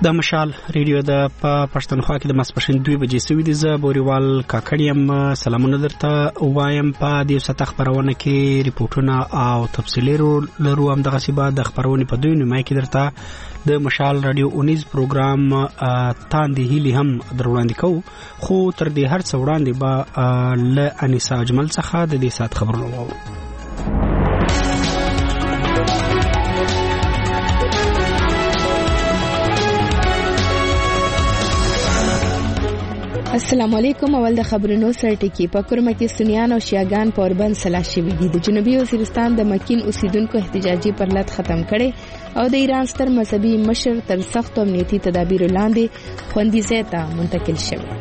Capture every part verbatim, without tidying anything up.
د مشال ریډیو د پښتونخوا کې د ماسپښین دوه بجې سوي دي. زه بوريوال کاکړیم سلامونه درته وایم. په دې سطح خبرونه کې ریپورتونه او تفصیلي لرو. هم دغه سیبه د خبرونه په دوی نیمه کې درته د مشال رادیو اونیز پروګرام تاندې هلي هم دروړاندې کوو، خو تر دې هر څه وړاندې به له انیسا اجمل څخه د دې سات خبرونه وو. السلام علیکم. اول د خبرونو سره ټکی. په کورمه کې سنیان او شیعاګان په اوربند سلاح شوي دي. د جنوبي وزیرستان د مکین اوسیدونکو احتجاجي پرلط ختم کړي او د ایران ستر مذهبي مشر تر سخت امنیتي تدابیر لاندې خوندي ځای ته منتقل شوی.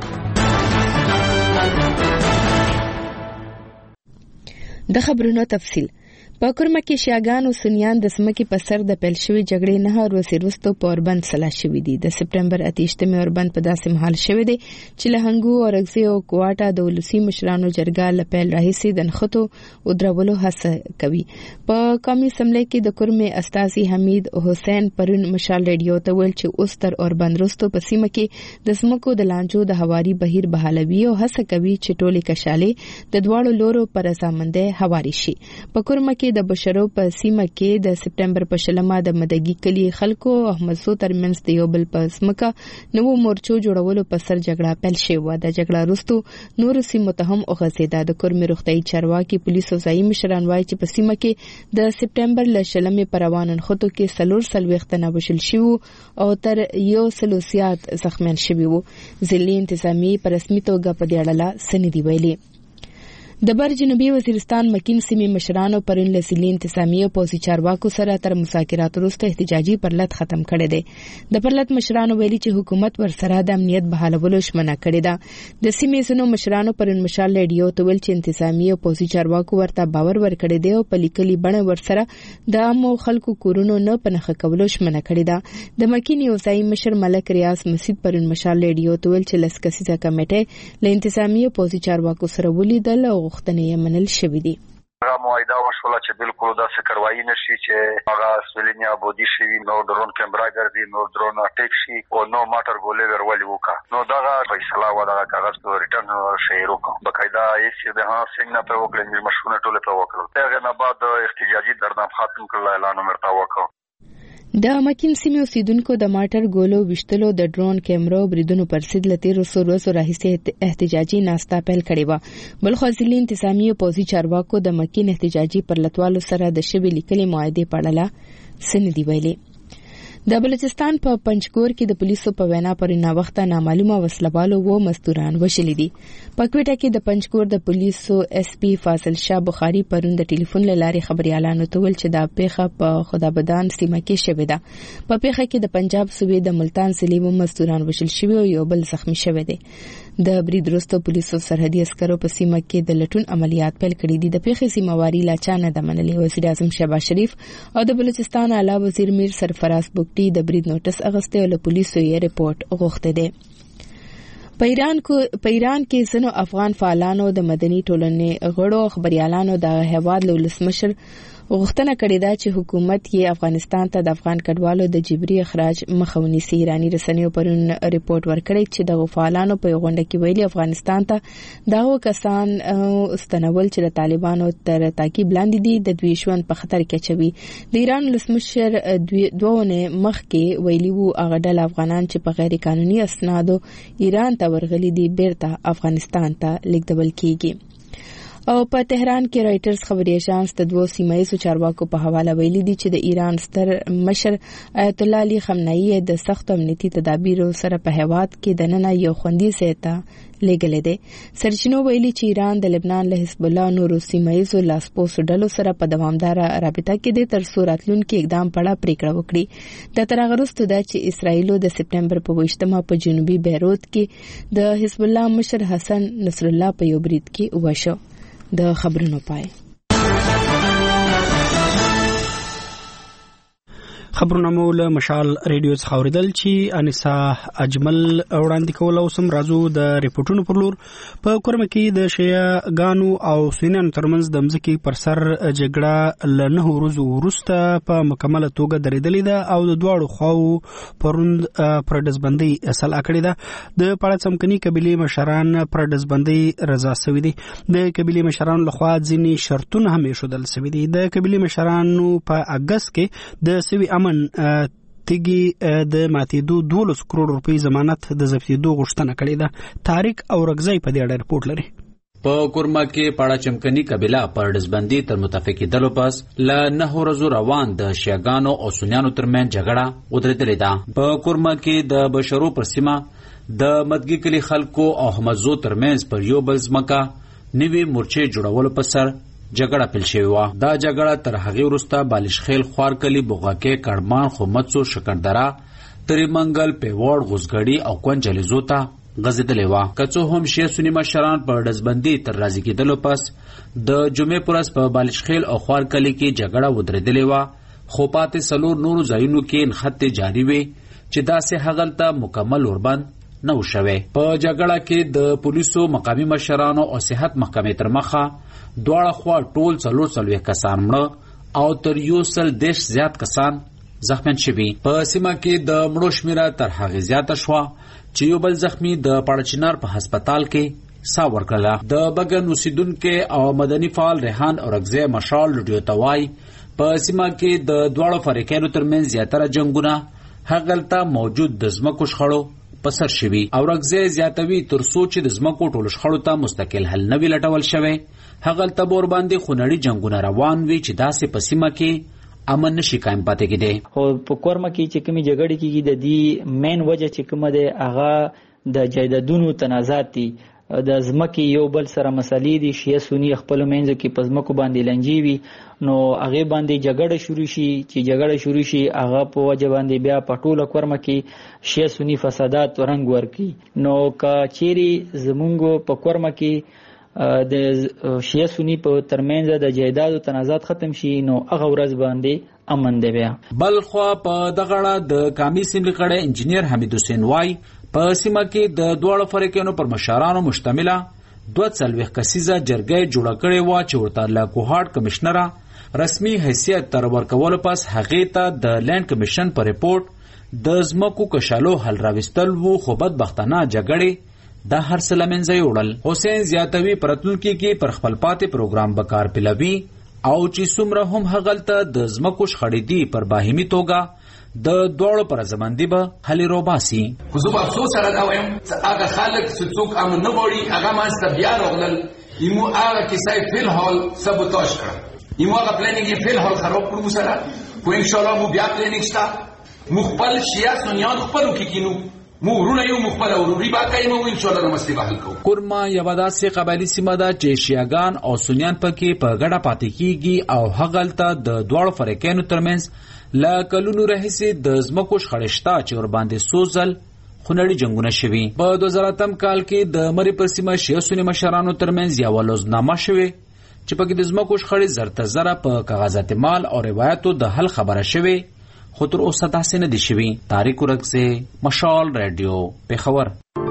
د خبرونو تفصیل. په کورمه کې شیعاګان او سنیان د سمکې په سر د پیل شوی جګړې نه ورځې وروسته په اوربند سلاح شوي دي. د سپټمبر اتهشتمې اوربند په داسې مهال شوی دی چې له هنګو او رګزي او کوټا د ولسی مشرانو جرګه له پیل راهیسې د نخټو او درولو هڅه کوي. په قومي اسمبلی کې د کورمې استاذي حمید حسین پرون مشال ریډیو ته ویل چې اوس تر اوربند وروسته په سیمه کې د سمکو د لانجو د هواري بهیر بحالوي او هڅه کوي چې ټولې کشالې د دواړو لورو پر رضامندۍ هواري شي. په کورمه کې د بشرو په سیمه کې د سپټمبر په شلمه د مدګي کلی خلکو او احمد سو ترمنځ د یو بل په سمکه نو مورچو جوړولو په سر جګړه پیل شوه. د جګړه وروسته نور سیمو ته هم اوغځیده. د کورمې روغتي چارواکي پولیسو ځایي مشران وایي چې په سیمه کې د سپټمبر ل شلمې پر روانن خطو کې سلور سلويختنه وشل شو او تر یو سلوسیات زخمیان شوي وو. ځلې انتظامی پر رسمي توګه په دې اړه سندې ویلي. د بر جنوبي وزیرستان مکین سیمې مشرانو پرون له ضلعي انتظامی او پوځي چارواکو سره تر مذاکرات وروسته احتجاجي پرلط ختم کړی دی. د پرلط مشرانو ویلي چې حکومت ورسره د امنیت بحالولو ژمنه کړې ده. د سیمې ځینو مشرانو پرون مشال ریډیو ته ویل چې انتظامی او پوځي چارواکو ورته باور ورکړی دی او په لیکلي بڼه ورسره د عامو خلکو کورونو نه پنهخه کولو ژمنه کړې ده. د مکین یو ځایي مشر ملک ریاض مسعود پرون مشال ریډیو ته ویل چې لس کسیزه کمیټه له انتظامی او پوځي چارواکو سره ولیدل او غوښتنې منل شوې دي. هغه معاهده وشوله چې بالکل داسې کاروایی نشي چې هغه سولینیا بودی شي، نو درون کیمرا ګرځي، نو درون اټیک شي او نو ماټر ګولې ورولي وکا. نو دا فیصله و دا کاغذ په ریټرن شهرو کو بقاعده یې د ها څنګه په وکړل مشونه ټوله په وکړل. هغه نه بعد احتجاجي دردنام ختم کړل، اعلان مرتا وکړ. د مکین سیمې اوسیدونکو د ماټر ګولو وشتلو د ډرون کیمرو بریدونو پر ضد له تیرو څو ورځو راهیسې احتجاجي ناستا پیل کړې وه. بل خو ځلې انتظامی او پوځي چارواکو د مکین احتجاجي پرلطوالو سره د شوي لیکلي معاهدې په اړه سندې ویلي. د بلوچستان په پنجګور کې د پولیسو په وینا پر نه وخت نامعلومه وسلوالو و مزدوران وشلې دي. په کوټه کې د پنجګور د پولیسو اس پی فاضل شاه بخاری پرون د ټلیفون لارې خبريالانو ته ویل چې دا پیښه په خدابدان سیمه کې شوې ده. په پیښه کې د پنجاب صوبې د ملتان ضلع و مزدوران وشل شوي او یو بل زخمی شوی دی. د برید وروسته پولیسو سرحدي عسکرو په سیمه کې د لټون عملیات پیل کړي دي. د پیښې ذمہواری لا چا نه ده منلې. وزیر اعظم شهباز شریف او د بلوچستان اعلی وزیر میر سرفراز بوګټي د برید نوټس اغسته او له پولیسو یې رپورټ غوښته ده. په ایران کې په ایران کې ځینو افغان فعالانو د مدني ټولنې غړو خبريالانو د هیواد له ولسمشر غوښتنه کړې ده چې حکومت یې افغانستان ته د افغان کډوالو د جبري اخراج مخه ونیسي. ایراني رسنیو پرون ریپورت ورکړی چې د غفالانو په غونډه کې ویلي افغانستان ته دغه کسان استنول چې د طالبانو تر تعقیب لاندې دي د دوی ژوند په خطر کې اچوي. د ایران ولسمشر دوونه مخکې ویلي وو هغه ډله افغانان چې په غیر قانوني اسنادو ایران ته ورغلي دي بیرته افغانستان ته لیږدول کیږي. او په تهران کې رائټرز خبري اژانس د دوه سیمایي چارواکو په حواله ویلي دي چې د ایران ستر مشر آیت الله علي خامنه‌ای د سخت امنیتي تدابیرو سره په هیواد کې د نن یو خوندي سیته لګلې ده. سرچینو ویلي چې ایران د لبنان له حزب الله نورو سیمایي لاسپوس ډلو سره په دوامدار رابطه کې د تر څو راتلونکي اقدام په اړه پریکړه وکړي. د تر هغه وروسته د چې اسرائیل د سپټمبر په وشتمه په جنوبي بیروت کې د حزب الله مشر حسن نصر الله په یو برید کې وشو. د خبرونو پای خبرونه مو له مشال ریډیو څخه اوریدل چې انیسا اجمل وړاندې کول او سم رازو د ریپورتونو پر لور په کورم کې د شیعه ګانو او سنیانو ترمنځ د مځکې پر سر جګړه له نه ورځو وروسته په مکمله توګه درېدلې ده او د دواړو خواو پروند پر دزبندۍ اصل اکړې ده د پاړه څمکني قبيله مشران پر دزبندۍ رضا سوي دي د قبيله مشران لخوا ځینې شرطونه هم شودل سوي دي د قبيله مشرانو په اگست کې د سوي امن تیږي د ماتېدو دولس کروڑ روپۍ ضمانت د ضبطېدو غوښتنه کړې ده. طارق اورغزی په دې اړه رپورټ لري. په کورما کې پاړه چمکني قبيله پر دزبندي تر متفقې دلو پس ل نه ورځو روان د شیعاګانو او سنیانو ترمن جګړه ودرېدلې ده. په کورما کې د بشرو پر سیمه د مدګي کلی خلکو او حمزو ترمنځ پر یو بل ځمکه نوې مورچې جوړولو په سر جګړه پیل شوې وه. دا جګړه تر هغې وروسته بالشخیل خوارکلي بوغاکې کړمان خومڅو شکردره تریمنګل پیوړ غوزګړي او کونجلیزو ته غځېدلې وه. که څه هم شیعه سني مشران په ډزبندي تر راضي کېدلو پس د جمعې په ورځ په بالشخیل او خوارکلي کې جګړه ودرېدلې وه، خو پاتې څلور نورو ځایونو کې نښتې جاري وې چې داسې هغلته مکمل اوربند نه و شوی. په جګړه کې د پولیسو مقامي مشرانو او صحت محکمې تر مخه دواړه خوا ټول څلور څلوېښت کسان مړه او تر یو سل دېرش زیات کسان زخمیان شوي. په سیمه کې د مړو شمېره تر هغې زیاته شوه چې یو بل زخمی د پاړچینار په هسپتال کې سا ورکړله. د بګن اوسیدونکي او مدني فعال ریحان اورغزی مشال لډیو ته وایي په سیمه کې د دواړو فریقینو ترمنځ زیاتره جنګونه هغلته موجود د ځمکو شخړو په سر شوي. اورغزی زیاتوي تر څو چې د ځمکو ټولو شخړو ته مستقل حل نه وي لټول شوی، هغلته به ورباندې خونړي جنګونه روان وي چې داسې په سیمه کې امن نشي قایم پاتې کېدی. خو په کورما کې چې کومې جګړې کېږي د دې مین وجه چې کومه دی هغه د جایدادونو تنازعات دي، د ځمکې یو بل سره مسلې دي. شیعه سني خپلو منځو کې په ځمکو باندې لنجې وي، نو هغې باندې جګړه شروع شي. چې جګړه شروع شي هغه په وجه باندې بیا په ټوله کورما کې شیعه سني فسادات رنګ ورکړي. نو که چیرې زمونږ په کورما کې د شیعه سني په ترمنځ د جایدادو تنازعات ختم شي نو هغه ورځ باندې امن دی. بیا بل خو په دغه اړه د قومي اسمبلی غړی انجینیر حمید حسین وای په سیمه کې د دواړو فریقونو پر مشرانو مشتمله دوه څلوېښت کسیزه جرګه جوړه کړې وه چې ورته له کوهاټ کمشنره رسمي حیثیت تر ورکولو پس هغې ته د لینډ کمیشن په ریپورټ د ځمکو کشالو حل راوستل وو، خو بدبختانه جګړې دا هر څه له منځه یوړل. حسین زیاتوي په راتلونکي کې پر خپل پاتې پروګرام به کار پیلوي او چې څومره هم هغلته د ځمکو شخړې دي پر باهمي توګه د دواړو پر رضامندي به هلې روباسي. خو زه به افسوس سره دا وایم چې هغه خلک چې څوک امن نه غواړي هغه منځته بیا راغلل، ایمو هغه کیسه یې فی الحال سبوتاژ کړه، ایمو هغه پلانینګ یې فی الحال خراب کړو سره. خو انشاءالله مو بیا پلانینګ شته، مو خپل شیعه سنیان خپلو کې کینو، مو ورونه یو مخبل اوروري باقي مو ان شاء الله نمستی بحل کو. کورما یو داسې قبایلی سیمه ده چې شیعاګان او سنیان پکې په ګډه پاتې کیږي او هغلته د دواړو فریقینو ترمنځ له کلونو راهیسې د ځمکو شخړې شته چې ورباندې څو ځل خونړي جنګونه شوي. په دوه زره اتم کال کې د مرې پر سیمه شیعه سني مشرانو ترمنځ یوه لوزنامه شوې چې پکې د ځمکو شخړې زر تر زره په کاغذات مال او روایتو د حل خبره شوې، خو تر اوسه داسې نه دي شوي. طارق اورغزی، مشال ریډیو، پېښور.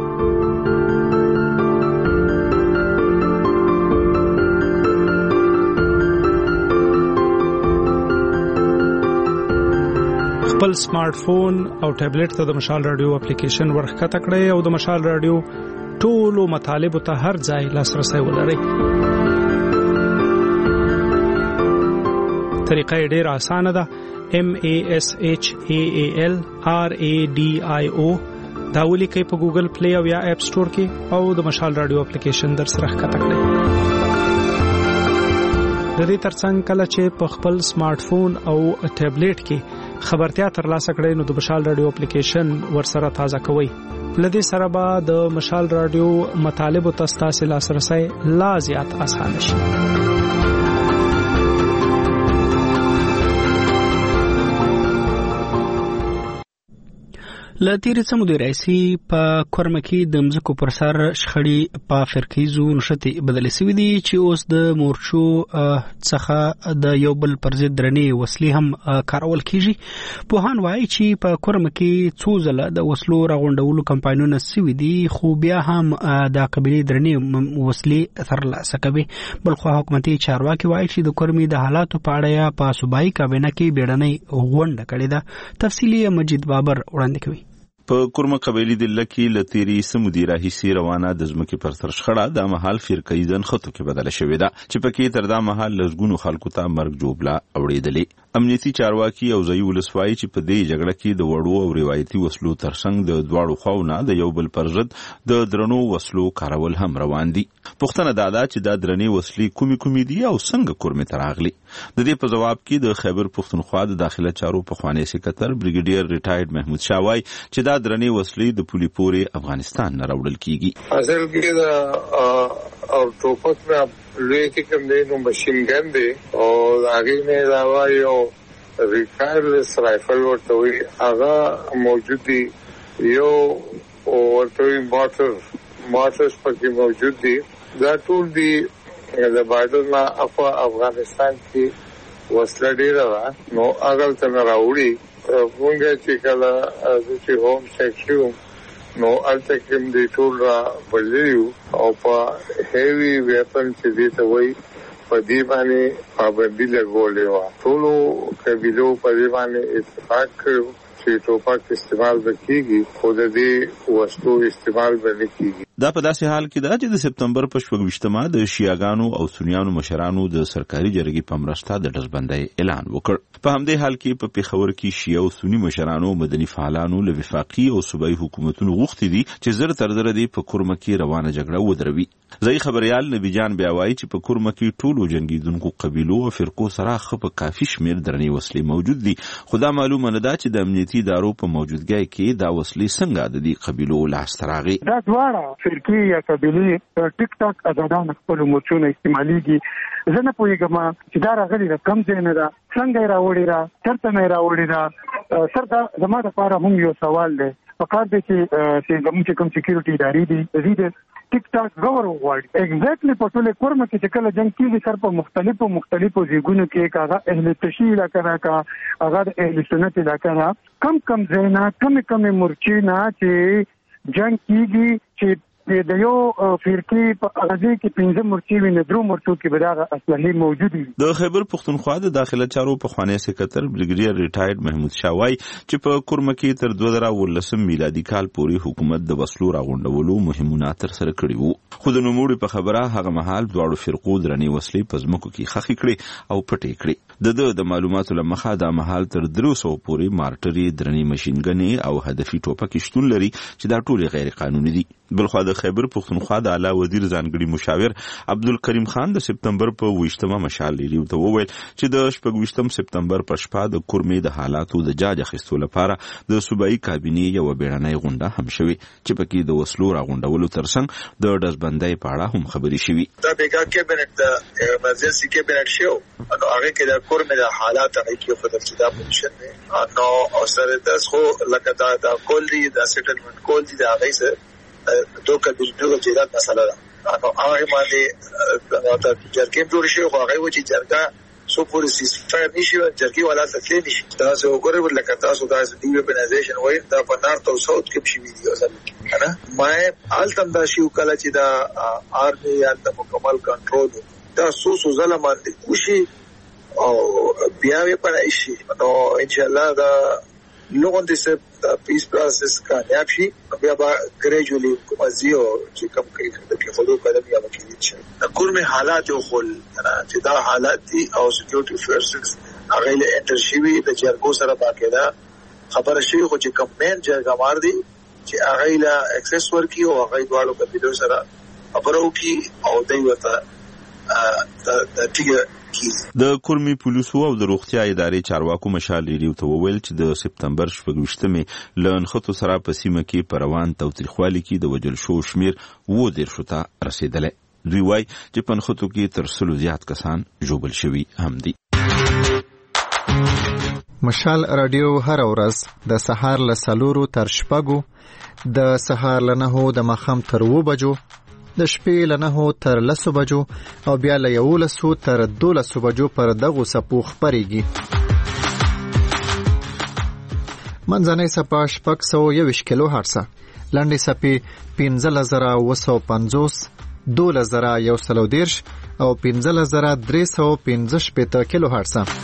خپل سمارټ فون او ټابلیټ ته د مشال ریډیو اپلیکیشن ورښکته کړئ او د مشال ریډیو ټولو مطالبو ته هر ځای لاسرسی ولرئ. طریقه یې ډېره اسانه ده. M A S H A A L R A D I O دا ولیکئ په ګوګل پلی او یا اپ سٹور کې او د مشال رادیو اپلیکیشن در سره ښکته کړئ. د دې ترڅنګ کله چې په خپل سمارټ فون او ټابلیټ کې خبرتیا ترلاسه کړئ نو د مشال رادیو اپلیکیشن ورسره تازه کوئ. لدې سره به د مشال رادیو مطالبو ته ستاسو لاسرسی لا زیات اسانه شي. له تیرې څه مودې راهیسې په کورمه کې د مځکو پر سر شخړې په فرقیزو نښتې بدلې سوي دي چې اوس د مورچو څخه د یو بل پر ضد درنې وسلې هم کارول کیږي. پوهان وایي چې په کورمه کې څو ځله د وسلو راغونډولو کمپاینونه سوي دي، خو بیا هم د قبیلې درنې وسلې ترلاسه کوي. بلخو حکومتي چارواکي وایي چې د کورمې د حالاتو په اړه یا په صوبایي کابینه کې بیړنۍ غونډه کړې ده. تفصیلي مجید بابر وړاندې کوي. په کورمه قبیلې د لکی لتيري سمودي راهیسي روانه د ځمکې پر سر شخړه د محل فرقې ځن خطو کې بدله شوې ده چې پکې تر دا محل لږګونو خلکو ته مرګ جوړلا اوریدلې. امنیتي چارواکي او ځای ولسوالۍ چې په دې جګړه کې د وړو او روایتي وسلو ترڅنګ د دواړو خواونه د یو بل پر ضد د درنو وسلو کارول هم روان دي. پښتنه دادا چې دا درنې وسلې کومي کومي دي او څنګه کورمه تراغلي. د دې په جواب کې د خیبر پښتونخوا د داخله چارو په خوانی سکرټر بریګیډیر ریټایرډ محمود شاوای چې دا درنې وسلې د پولي پورې افغانستان نه راوړل کیږي. اصل کې دا او ټوپک نه لوی کې کوم دی نو ماشين ګن دی او هغه نه علاوه یو ریکایرلس رائفل ورته وي هغه موجود دی، یو ورته وي ماټر ماټرز پکې موجود دي. دا ټول دی د بارډر نه افغان افغانستان کې وسله ډیره ده نو هغه ته راوړي. مونږ چې کله چې هوم سیکشن نو الته کوم دی ټول را بللیو او په هیوی ویپن چې دی ته وای په دې باندې پابندي لګولې و. ټولو قبیلو په دې باندې اتفاق کړو چې ټوپک استعمال وکړي خو د دې وسلو استعمال به نه کیږي. دا په داسې حال کې ده چې د سپتمبر په شپږویشتمه د شیعاګانو او سنیانو مشرانو د سرکاري جرګې په مرسته د ډزبندۍ اعلان وکړ. په همدې حال کې په پیښور کې شیعه او سنی مشرانو مدني فعالانو له وفاقي او صوبایي حکومتونو غوښتي دي چې زر تر زر دي په کورمه کې روانه جګړه ودروي. ځای خبريال نبی جان بیا وایي چې په کورمه کې ټولو جنگیدونکو قبیلو او فرقو سره خپ کافي شمیر درنې وسلې موجود دي. خدا معلومه نه ده چې د امنیتي ادارو په موجودګۍ کې دا وسلې څنګه د دې قبیلو لاس تراغي. دا دواړه فرقې یا قبیلې ټیک ټاک آزادانه خپل مرچونه استعماليږي. زه نه پوهیږم چې دا راغلي د کم ځای نه ده، څنګه راوړي را چرته نه راوړي را. سر دا زما لپاره هم یو سوال دی. پکار دی چې زموږ چې کوم سکیورټي ادارې دي دې ټیک ټاک غوړ وغواړي. ایگزیکټلی په ټوله کورمه کې چې کله جنگ کیږي سر په مختلفو مختلفو ځایونو کې کاغه اهل تشیع علاقه راکا هغه اهل سنت علاقه را کم کم ځایونه کم کم مرچینا چې جنگ کیږي چې د یو فرقې په اغازي کې پنځه مرچي ویني درو مرچو کې بداغه اصلي موجود دي. د خیبر پښتونخوا د داخله چارو په خوانی سکرټر بریګیډیر ریټایرډ محمود شاوای چې په کورمه کې تر دوه زره ولسم میلادي کال پورې حکومت د وسلو راغونډولو مهمونه تر سره کړې وو. خو د نوموړي په خبره هغه مهال دواړو فرقو درنې وسلې په ځمکو کې خخې کړې او پټې کړې. د د معلوماتو لمخه د مهال تر درو سو پورې مارټري درنې ماشينګنې او هدفي ټوپک شتون لري چې دا ټول غیر قانوني دي. بلخو د خیبر پښتونخوا د اعلی وزیر ځانګړي مشاور عبدالکریم خان د سپتمبر په ویشتمه مشال لري ته وویل چې د شپږویشتم سپتمبر په شپه د کورمې د حالاتو د جاج اخیستو لپاره د صوبایي کابینې یو بیړنۍ غونډه هم شوې چې پکې د وسلو راغونډولو ترڅنګ د ډزبندۍ په اړه هم خبرې شوې. دا بیګا کابینټ د ایمرجنسي کابینټ شو نو هغه کې د کورمې د حالات هغه کې خپل ابتدا پوزیشن دی نو او سره د خو لکه دا د کول دی د سیټلمنت کول دی دا هغه سره دو قبیلو جیرات مسله ده نو هغه باندې د جرګې جوړ شي خو هغه و چې جرګه سو پوری سیسفایر نشي جرګې ولا تکلیف نشي. تاسو وګورئ ولکه تاسو د دی ویپنایزیشن وایي دا په نارت او ساوث کې شي ویډیو اصل کنه ما التم دا شی وکړه چې دا آرمي یا د مکمل کنټرول دا سو سو ظلم دي وشي او بیا یې پرای شي نو ان شاء الله دا لوګون دې سه پیس پروسس کامیاب شي بیا به ګریجوالي کومازیو چې کم کوي د خلکو قدم یا وکړي چې د کورمه حالات او خل چې دا حالات دي او سکیورټي فورسز هغه له انټرشيوي د جرګو سره باقاعده خبره شي خو چې کمپاین جرګه مار دي چې هغه له اکسس ورکی او هغه دوالو کبیلو سره خبرو کی او دوی وته د ټیګه د کورمي پولیسو او د روغتیا ادارې چارواکو مشال لري ته وویل چې د سپتمبر شپږویشتمې لن خطو سره په سیمه کې پروان توتریخوالي کې د وجل شو شمیر و دیر شوته رسیدله. دوی وایي چې په خطو کې تر سلو زیات کسان جوبل شوي هم دي. مشال رادیو هر ورځ د سهار له څلورو تر شپږو، د سهار له نهو د ماښام تر اووه بجو، د شپې له نهو تر لسو بجو او بیا له یولسو تر دولسو بجو پر دغو څپو خپرېږي. منځنۍ څپه شپږ سوه یوویشت کیلو هرڅه، لنډې څپې پنځلس زره اووه سوه پنځوس، دولس زره یو سل او دېرش او پنځلس زره درې سوه پنځه شپېته کیلو هرڅه.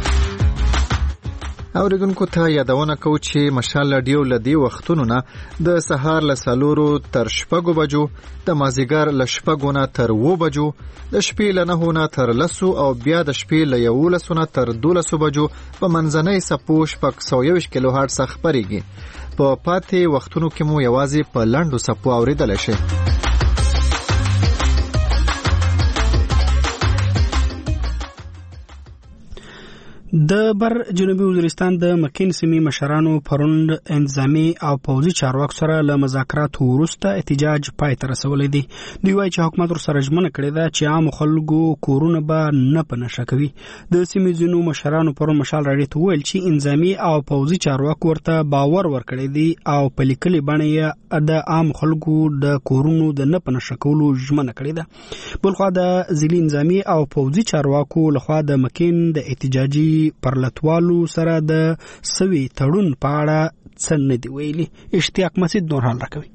اورېدونکو ته یادونه کوو چې مشال رادیو له دې وختونو نه د سهار له څلورو تر شپږو بجو، د مازدیګر له شپږو نه تر اووه بجو، د شپې له نهو نه تر لسو او بیا د شپې له یولسو نه تر دولسو بجو په منځنۍ څپو شپږ سوه یوویشت کیلو هرڅه خپرېږي. په پاتې وختونو کې مو یوازې په لنډو څپو اورېدلی شئ. د بر جنوبي وزیرستان د مکین سیمې مشرانو پرون انتظامی او پوځي چارواکو سره له مذاکراتو وروسته احتجاج پای ته رسولی دی. دوی وایي چې حکومت ورسره ژمنه کړې ده چې عامو خلکو کورونه به نه په نشه کوي. د سیمې ځینو مشرانو پرون مشال راډیو ته وویل چې انتظامی او پوځي چارواکو ورته باور ورکړی دی او په لیکلي بڼه یې د عامو خلکو د کورونو د نه په نشه کولو ژمنه کړې ده. بلخوا د ځینې انتظامی او پوځي چارواکو لخوا د مکین د احتجاجي پرلتوالو سره د سوي تړون په اړه څه نه دی ویلي. اشتیاق مسعود نور حال راکوي.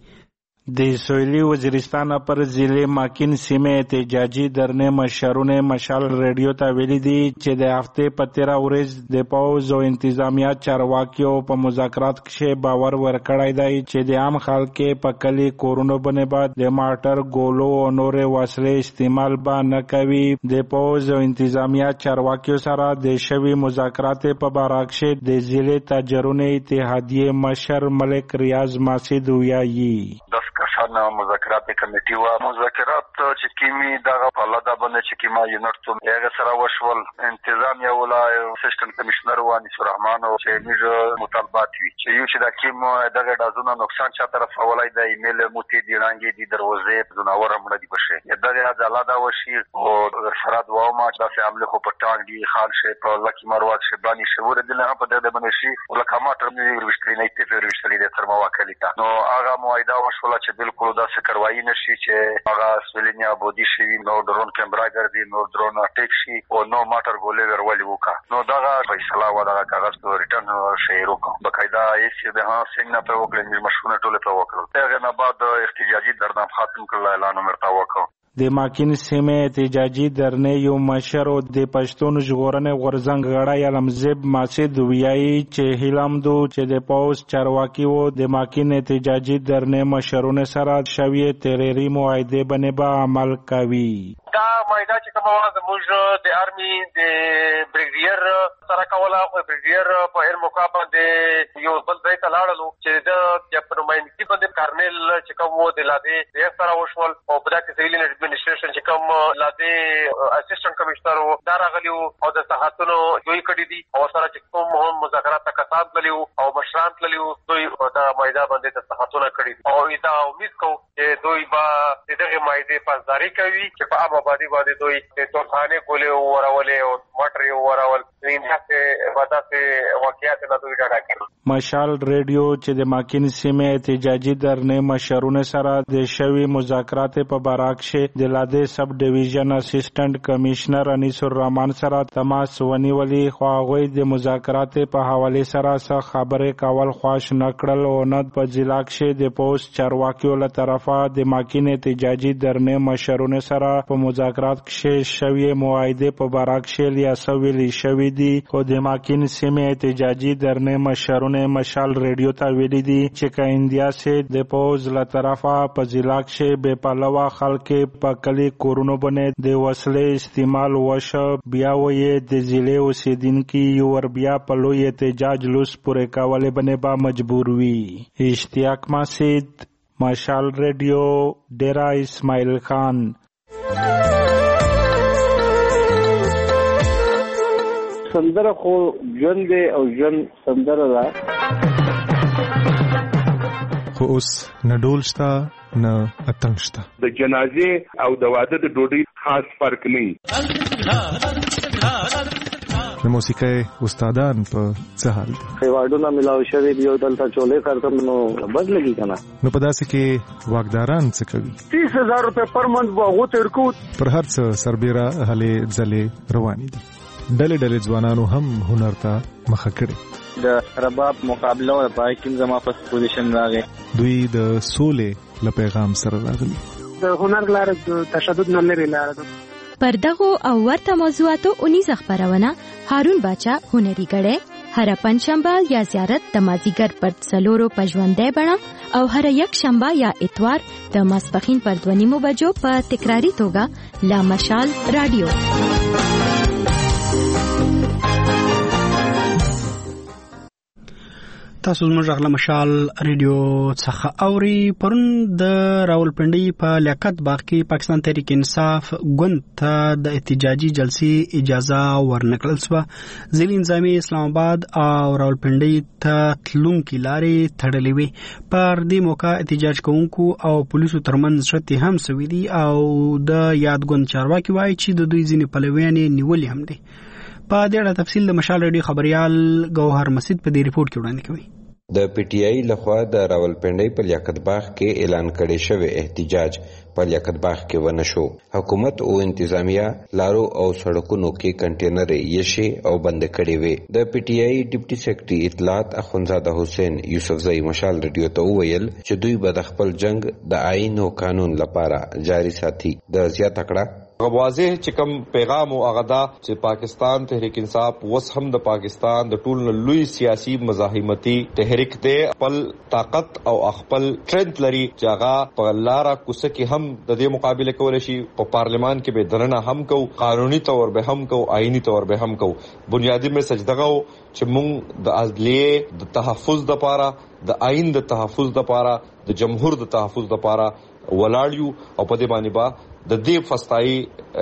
د سویلی وزیرستان پر ضلع ماکین سیمه احتجاجي درنه مشرونه مشال رادیو ته ویلي دي چې د هفته په تیره ورځ د پوز او انتظامیه چارواکیو په مذاکرات کې باور ورکړی دی چې د عام خلکو په کلی کورونو باندې بعد د ماټر ګولو او نور وسلې استعمال به نه کوي. د پوز او انتظامیه چارواکیو سره د شوی مذاکرات په باره کې د ضلع تاجرونو اتحادیه مشر ملک ریاض ماسید ویایي کسان مذاکرات کمیټي و مذاکرات چې کیمي دغه په لاده باندې چې کیما یونټ ته هغه سره وشول. انتظامیه ولا اسسټنټ کمشنر و انیس الرحمن او چې موږ مطالبات وی چې یو چې د کیم دغه دازونه نقصان چا طرف ولای د ایمیل موتی دی رانګي دی دروازې زناور مړه دی بشه دغه عدالت وشي او فراد و ما چې عمله خو په ټانګ دی خال شي په لکی مروات شبانی شور دي نه په دغه باندې شي ولکه ما تر مې ورشتري نه ته ورشتري د تر مواکلیتا نو هغه موعده وشول چې بالکل دا څه کاروایی نشي چې هغه سویلینیا بودی شي نو ډرون کیمرا ګرځي نو ډرون اټیک شي او نو ماټر ګولې ورولې وکا نو دغه فیصله و دغه کاغذ ته ریټرن شي وکړو بقاعده یې د ها څنګه په وکړل مشونه ټوله په وکړل هغه نه بعد احتجاجي درنام ختم کړل اعلان مرتا وکړو. د ماکین سیمه احتجاجي درنه یو مشر او د پښتون ژغورنې غورزنګ غړی علمزب ماسید ویایي چې هیلمدو چې د پاوس چارواکي وو د ماکین احتجاجي درنه مشرونه سره شوی تریری معاهده باندې به عمل کوي. دا معاهده چې کومه وه زموږ د آرمي د بریګیډیر سره کوله خو بریګیډیر په هر موقع باندې یو بل ځای ته لاړلو چې د په نمایندګي باندې کارنل چې کوم و د لادې د سره وشول او په دغه سیویل اډمنسټریشن چې کوم لادې اسسټنټ کمشنر و دا راغلی او د صحاتونو دوی کړي دي او سره چې کوم هم مذاکرات ته کسان تللي او مشران تللي دوی دا معاهده باندې د صحاتونو کړي او دا امید کوو چې دوی به دغه معاهدې پاسداري کوي چې په عامه باندې باندې دوی د توخانه کولې ورولې او ماټر ورول انده ودا سے واقعیت نه دوی ډاډه کړي. مشال رادیو چې د ماکین سیمه احتجاجي درنه مشرونه سره د شوی مذاکرات په باره کې د لاده سب ډیویژن اسسټنټ کمشنر انیس الرحمن سره تماس ونیولې خو هغه د مذاکرات په حواله سره څه خبرې کول خواش نکړل او نه په ضلع کې د پوسټ چارواکیو له طرفه د ماکین احتجاجي درنه مشرونه سره په مذاکرات کې شوی معاهده په باره کې لیا سویلی شوی دی خو د ماکین سیمه احتجاجي درنه مشرونه مشال رادیو ته ویلي دي چې که انډیا سي د پوز له طرفه په ضلع کې بے پلوه خلک په کلی کورونو باندې د وسلې استعمال وشه بیا وې د ضلع اوسیدونکو ور بیا په لوی احتجاج لوس پورې کولې باندې با مجبور وي. اشتیاق مسعود مشال رادیو ډیرا اسماعیل خان. سندره خو ژوند دی او ژوند سندره ده خو اوس نه ډول شته نه اتڼ شته د جنازې او د واده د ډوډۍ خاص فرق نه د موسیقۍ استادان په څه حال دي؟ ایوارډونه ملاوي شوي دي او دلته چولې خرڅم نو بد لګي کنه. نو په داسې کې واکداران څه کوي؟ تیس هزار روپے پر منت به تر کو پر هر څه سربېره هلې ځلې روانې دي. ډلې ډلې ځوانانو هم هنر ته مخه کړې. د رباب مقابله او پای کې زما په پوزیشن راغی. دوی د سولې له پیغام سره راغلي. د هنر لار د تشدد نه لري لار ده. پر دغو او ورته موضوعاتو اونیزه خبرونه هارون باچا هنري غړې هر پنځشنبه یا زیارت د مازیګر پر څلورو پژوندې بڼه او هر یک شنبه یا اتوار د ماسپخین پر دوه نیمو بجو په تکراری توګه لا مشال رادیو. تاسو زموږ غلا مشال ریډیو څخه اوري. پرون د راولپنډي په لیاقت باغ کې پاکستان تحریک انصاف ګوند ته د احتجاجي جلسې اجازه ورنکړل شوه. ځینې نظامي اسلام آباد او راولپنډي ته تلونکي لارې تړلې وې. پر دې موقع احتجاج کوونکو او پولیسو ترمنځ شخړې هم شوې دي او د یاد ګوند چارواکي وایي چې د دوی ځینې پلویان نیولې هم دي. په دې اړه تفصیل د مشال ریډیو خبريال ګوهر مسجد په دې ریپورت کې وړاندې کوي. د پی ټی آی لخوا د راولپنډي په لیاقت باغ کې اعلان کړی شوی احتجاج په لیاقت باغ کې ونه شو. حکومت او انتظامیه لارو او سړکونو کې کنټینر یې او بند کړی وي. د پی ټی آی ډیپټي سیکرټري اطلاعات اخوندزاده حسین یوسفزئی مشال ریډیو ته وویل چې دوی به د خپل جنگ د آئین او قانون لپاره جاری ساتي. د زیات کړه واضح چې کوم پیغام او اغدا چې پاکستان تحریک انصاف وس هم د پاکستان د ټول لوی سیاسي مزاحمتي تحریک ته خپل طاقت او خپل ټرنټ لري چې هغه په لارا کوڅه کې هم د دې مقابله کول شي. په پارلیمان کې به درنه هم کو، قانوني تور به هم کو، آئینی تور به هم کو. بنیادی میسج دغه چې موږ د عدلیه د تحفظ د پاره، د آئین د تحفظ د پاره، د جمهور د تحفظ د پاره ولاړیو او په دې باندې با د دې فستای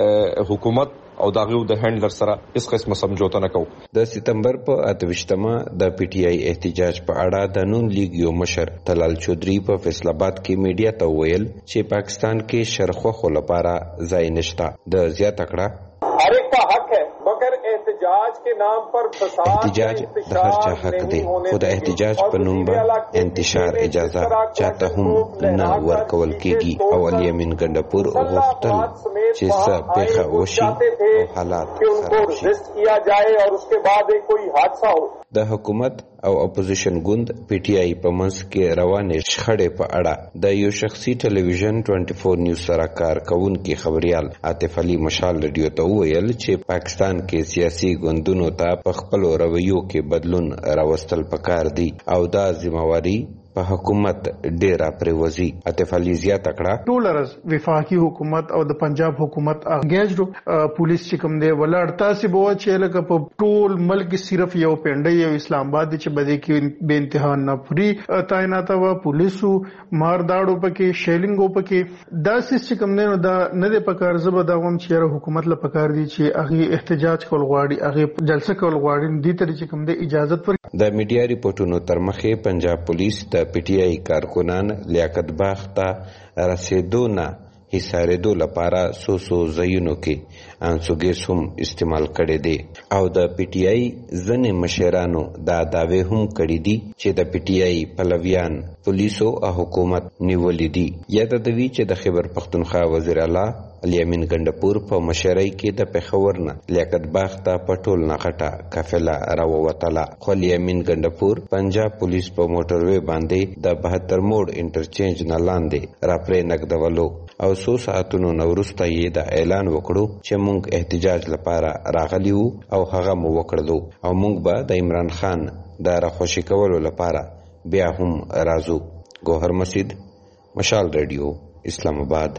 حکومت او دغه د هندلر سره هیڅ قسمه سمجوته نه کوو. د سپتمبر په اتوشتمه د پی ټی آی احتجاج په اړه د نون لیگ یو مشر تلال چودري په فیصل آباد کې میډیا ته ویل چې پاکستان کې شرخه خو لپاره ځای نشته. د زیات کړه हर एक का हक है मगर एहतजाज के नाम पर احتجاج د هر چا حق دی، خو د احتجاج په نوم به انتشار اجازه چاته هم نه ورکول کیږي. او علي امین ګندپور غوښتل چې څه پیښه وشي او حالات خراب شي. کیا جائے اور اس کے بعد کوئی حادثہ ہو. د حکومت او اپوزیشن ګوند پی ټی آی په منځ کې روانې شخړې په اړه د یو شخصي ټلویزیون چوبیس نیوز سره کار کوونکی خبريال عاطف علي مشال ریډیو ته ویل چې پاکستان کې سیاسي ګوندونو ته په خپل رویو کې بدلون راوستل پکار دي او دا ذمہواری په حکومت ډیره پریوزي. عاطف علي زیاته کړه ټول راز وفاقي حکومت او د پنجاب حکومت انګیجډ پولیس چې کوم دی ولړ تاسو به چې لکه په ټول ملک صرف یو پنډي او اسلام آباد چې بده کې به انتها نه پوری تعینات و پولیسو مار داړو پکې شیلینګو پکې دا چې کوم نه دا نه د پکار زبر دا وم چې حکومت له پکار دي چې هغه احتجاج کول غواړي، هغه جلسه کول غواړي، دې تر چې کوم دی اجازه ورکړي. د میډیا ریپورتونو تر مخې پنجاب پولیس د پی ټی آی کارکنان لیاقت باغ ته رسیدو نه حصاریدو لپاره سو سو ځایونو کې انسوګیس هم استعمال کړي دي او د پی ټی آی ځنې مشرانو دا داوی هم کړي دي چې د پی ټی آی پلویان پولیسو او حکومت نیولې دي. یاد دوی چې د خیبر پختونخوا وزیر اعلی علي امین ګندپور په مشرۍ کې د پېښور نه لیاقت باغ ته پټول نه غټه قافله راووتله. خو علي امین ګندپور پنجاب پولیس په موټروي باندې د بهتر موډ انټرچینج نه لاندې را پرې نقدولو او څو ساعتونو نه وروسته یې د اعلان وکړو چې موږ احتجاج لپاره راغلی وو او هغه مو وکړلو او موږ به د عمران خان د راخوشي کولو لپاره بیا هم راځو. ګوهر مسجد، مشال ریډیو، اسلام آباد.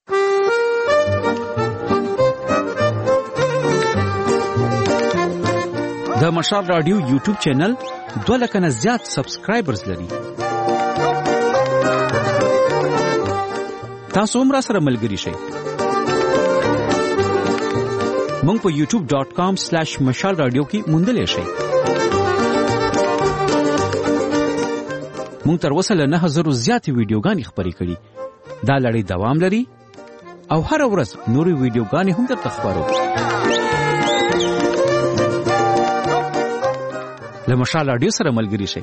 د مشال رادیو یوټیوب چینل دوه لکه نه زیات سبسکرایبرز لري. تاسو هم را سره ملګري شئ. مونږ په یوټیوب ډاٹ کام سلیش مشال رادیو کې موندلی شئ. مونږ تر اوسه له نه زرو زیاتې ویډیوګانې خپرې کړي. دا لړۍ دوام لري او هر ورځ نورې ویډیوګانې هم درته خپرو. له مشال رادیو سره ملګري شئ.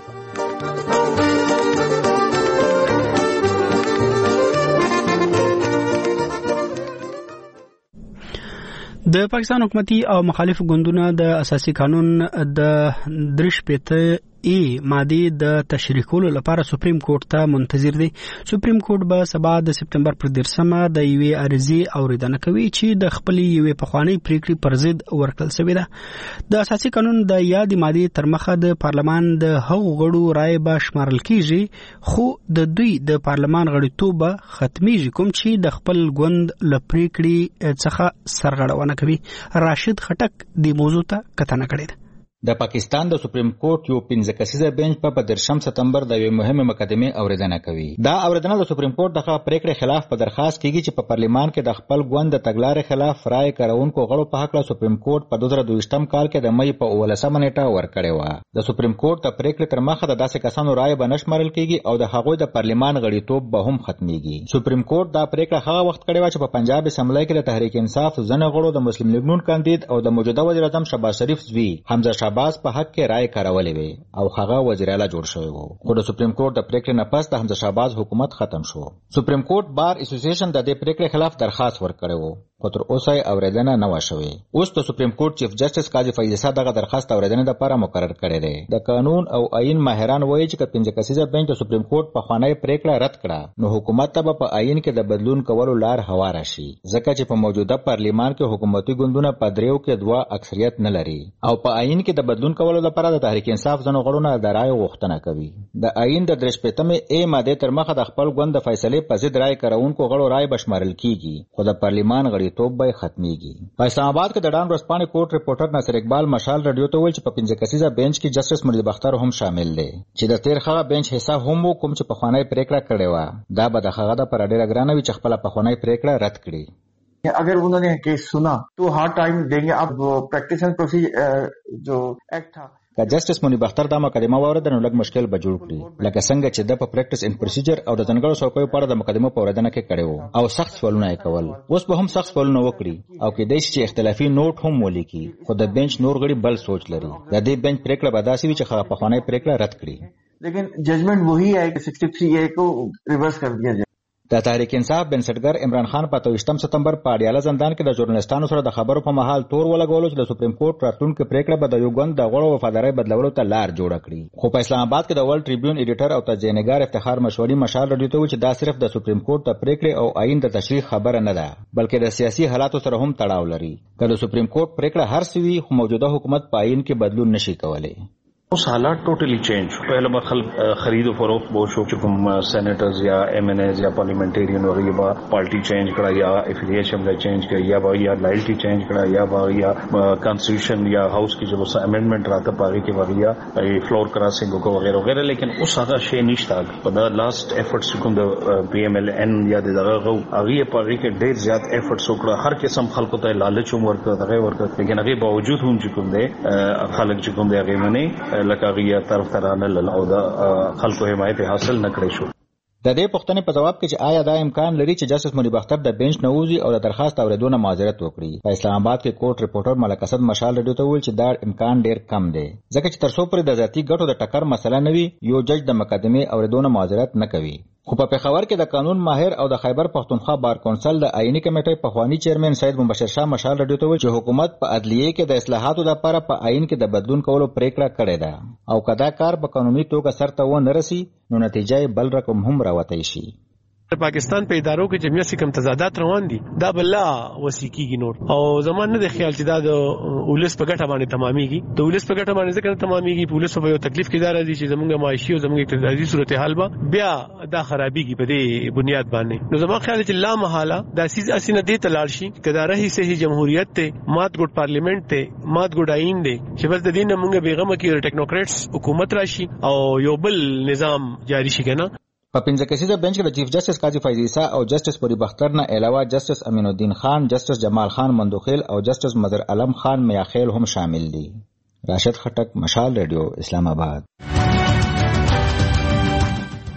د پاکستان حکومتي او مخالف ګوندونه د اساسي قانون د درش پته ای ماده د تشریح کولو لپاره سپریم کورټ ته منتظر دي. سپریم کورټ به سبا د سپتمبر پر دیرشمه د یوې عرضی اوریدنه کوي چې د خپل یوې پخوانی پریکړې پر ضد ورکړل شوې ده. د اساسي قانون د یادې ماده تر مخه د پارلمان د هغو غړو رائے به شمارل کیږي، خو د دوی د پارلمان غړیتوب ختمیږي کوم چې د خپل ګوند له پریکړې څخه سرغړونه کوي. راشد خټک د موضوع ته کتنه کړې ده. د پاکستان د سپریم کورټ یو پنځه کسیزه بنچ په پدرشم ستمبر د یو مهمه مقدمه اوریدنه کوي. دا اوریدنه د سپریم کورټ دغه پریکړې خلاف په درخواست کیږي چې په پارلیمان کې د خپل ګوند د تګلارې خلاف رائے کارونکو غړو په حق له سپریم کورټ په دوه زره دویشتم کال کې د مې په اولسمه نیټه ورکړې و. د سپریم کورټ د پریکړې تر مخه د داسې کسانو رائے به نشمارل کیږي او د هغوی د پارلیمان غړیتوب به هم ختميږي. سپریم کورټ دا پریکړه هغه وخت کړې و چې په پنجاب اسمبلی کې د تحریک انصاف ځنه غړو د مسلم لیگ نون کاندید او د موجوده وزیر اعظم شهباز شریف زوی حمزه شهباز په حق کې رائے کارولې وي او هغه وزیر اعلی جوړ شوی وو. خو د سپریم کورټ د پریکړې نه پس د حمزه شهباز حکومت ختم شو. سپریم کورټ بار اسوسییشن د دې پریکړې خلاف درخواست ورکړی وو خو تر اوسه اوریدنه نه و شوې. اوس د سپریم کورټ چیف جسټس قاضي فیض دغه درخواست اوریدنه لپاره مقرر کړی دی. د قانون او آئین ماهران وایي چې پنځه کسیزه بنچ د سپریم کورټ په خوانی پریکړه رد کړه نو حکومت ته په آئین کې د بدلون کولو لار هواره شي، ځکه چې په موجوده پارلیمان کې حکومتي ګوندونه په دریو کې دوه اکثریت نه لري او په آئین کې د بدلون کولو لپاره د تحریک انصاف ځنو غړو نه د رائے غوښتنه کوي. د آئین د درش پېتمې ای ماده تر مخه د خپل ګوند د فیصلې په ضد رائے کارونکو غړو رائے بشمارل کیږي خو د پارلیمان غړیتوب به ختمي. په اسلام آباد کې د ډان ورځپاڼې کورټ ریپورټر ناصر اقبال مشال رادیو ته ویل چې په پنځه کسیزه بنچ کې جسټس مرید بختر هم شامل دی چې د تیر هغه بنچ حصہ هم کوم چې په خوانی پریکړه کړې و دا به د هغه د پر ډیره ګرانه وي چې خپل په خوانی پریکړه رد کړي. अगर उन्होंने केस सुना तो हार्ड टाइम देंगे. अब प्रैक्टिस एंड प्रोसीजर जो एक्ट था که جسټس منی بختر دا مقدمه واورد نو لږ مشکل به جوړ کړي لکه څنګه چې د په پریکټس ان پروسیجر او د ځنګړو څوکیو په اړه د مقدمه په اوریدنه کې کړي وو او سخت سوالونه یې کول. اوس به هم سخت سوالونه وکړي او کې د چې اختلافي نوٹ هم ولیکي خو د بنچ نور غړي بل سوچ لري. د دې بنچ پریکړه به داسې وي چې هغه په خوانی پریکړه رد کړي लेकिन जजमेंट वही है कि सिक्सटी थ्री ए को रिवर्स कर दिया जाए. د تحریک انصاف بنسټګر عمران خان په تویشتم ستمبر په اډیاله زندان کې د ژورنالستانو سره د خبرو په مهال تور ولګولو چې د سپریم کورټ راتلونکو پریکړه به د یو ګوند د غړو وفادارۍ بدلولو ته لار جوړه کړي. خو په اسلام آباد کې د ورلد ټریبیون ایډیټر او تجزیه‌نګار افتخار مشوري مشال رادیو ته چې دا صرف د سپریم کورټ د پریکړې او آئین د تشریح خبره نه ده بلکې د سیاسي حالاتو سره هم تړاو لري. که د سپریم کورټ پریکړه هر څه وي خو موجوده حکومت په آئین کې بدلون نشي کولای. उस हालात टोटली चेंज. पहले बखल खरीद फरोख्त बहुत शो चुकम सेनेटर्स या एम एन एज या पार्लियामेंटेरियन वगैरह बा पार्टी चेंज करा या एफिलिएशन का चेंज करा या बा या लॉयल्टी चेंज करा या बा या कॉन्स्टिट्यूशन या हाउस की जो अमेंडमेंट रहा था पागे के वगैरह फ्लोर क्रॉसिंग को वगैरह वगैरह. लेकिन उस सादा शे निश्ता द लास्ट एफर्ट्स चुकम the P M L N या दगा आगे पागे के ढेर ज्यादा एफर्ट्स होकड़ा हर किस्म खल्को ता लालच उमर का दगा वर्क लेकिन आगे बावजूद हम चुकम दे खलक चुकम दे आगे मने لکه طرف ترانه لاله او د خلکو حمایت حاصل نکړي شو. د دې پوښتنې په جواب کې چې آیا دا امکان لري چې جسټس منی بختر د بنچ نووزي او د درخواست اوریدونه معذرت وکړي. په اسلام آباد کې کورټ ریپورټر ملک اسد مشال رادیو ته ویل چې دا امکان ډیر کم دی ځکه چې تر څو پورې د ذاتی ګټو د ټکر مسله نه وي یو جج د مقدمه اوریدونه معذرت نه کوي. خو په پېښور کې د قانون ماهر او د خیبر پښتونخوا بار کونسل د آئینی کمیټې په خوانی چیرمن سید مبشر شاه مشال رادیو ته ویل چې حکومت په عدلیه کې د اصلاحاتو لپاره په آئین کې د بدلون کولو پریکړه کړې ده او کدا کار په قانوني توګه سرته و نه رسي نو نتیجه بل رقم هم راوتی شي. پاکستان په ادارو کې جمعیت سے کم تضادات روان دي دا بلا وسیکيږي نور او زمان نه د خیال چې دا د ولس په ګټه باندې تمامېږي. د ولس په ګټه باندې ځکه تمامېږي پولیس په یو تکلیف کې دار دي چې زمونږ معاشي او زمونږ اقتصادي صورتحال به بیا دا خرابېږي په دې بنیاد باندې. نو زما خیال چې لا محاله دا سیز اسینه دې تلار شي کدا رہی صحیح جمهوریت ته مات ګډ پارلیمنت ته مات ګډ آئین دی چې بس د دین موږ بیغمه کې ټیکنوکریټس حکومت راشي او یو بل نظام جاری شي کنه. په پنځه کسیزه بنچ کې د چیف جسټس قاضي فیض عیسی او جسټس پوری بختر نه علاوه جسټس امین الدین خان، جسټس جمال خان مندوخیل او جسټس مظهر علم خان میاخیل هم شامل دي. راشد خټک، مشال ریډیو، اسلام آباد.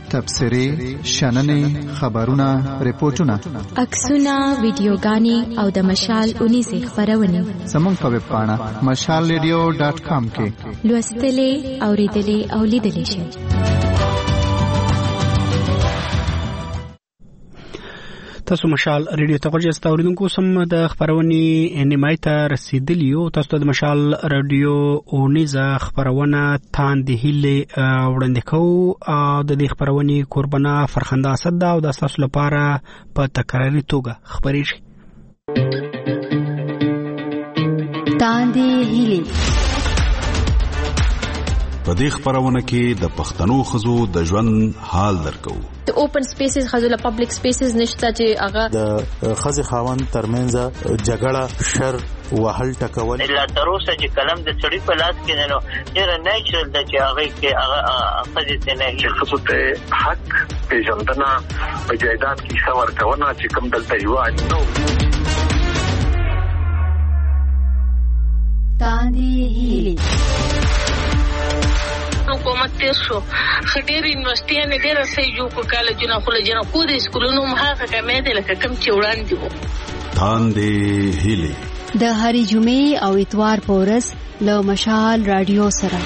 تبصرې شننې خبرونه ریپورتونه عکسونه ویډیوګانې او د مشال اونیزې خبرونه زموږ په ویب پاڼه مشال ریډیو ډاټ کام کې لوستلې اوریدلې او لیدلې شئ. تاسو مشال ریډیو ته غوږ یاست اوریدونکو سم د خبرونې نیمای ته رسیدلی یو. تاسو د مشال ریډیو اونیزه خبرونه تاند هیله وړاندې کوو او د دې خبرونې قربانه فرخنده اسد دا او د تاسو لپاره په تکراري توګه خبرې شي. تاند هیله په دې خبرونه کې د پښتنو خزو د ژوند حال درکو. د اوپن سپیسز خزو له پبلک سپیسز نشته چې هغه د خزي خاوند ترمنځ جګړه شر وهل ټکول الا تر اوسه چې کلم د سړي په لاس کې نه نو ډېر نیچرل د چې هغه کې هغه خزي ته نه خصوص ته حق پیژندنه په جایداد کې څور کونه چې کوم دلته یو نو تاندې هیلي حکومت تیر شو خډیر یونیورسيټي نه ډېر صحیح جوړ کالجونه خو له جنا کو د سکولونو مخه کمې دي لکه کم چې وړاندې وو. تاندې هیلي د هرې جمعې او اتوار په ورځ له مشال رادیو سره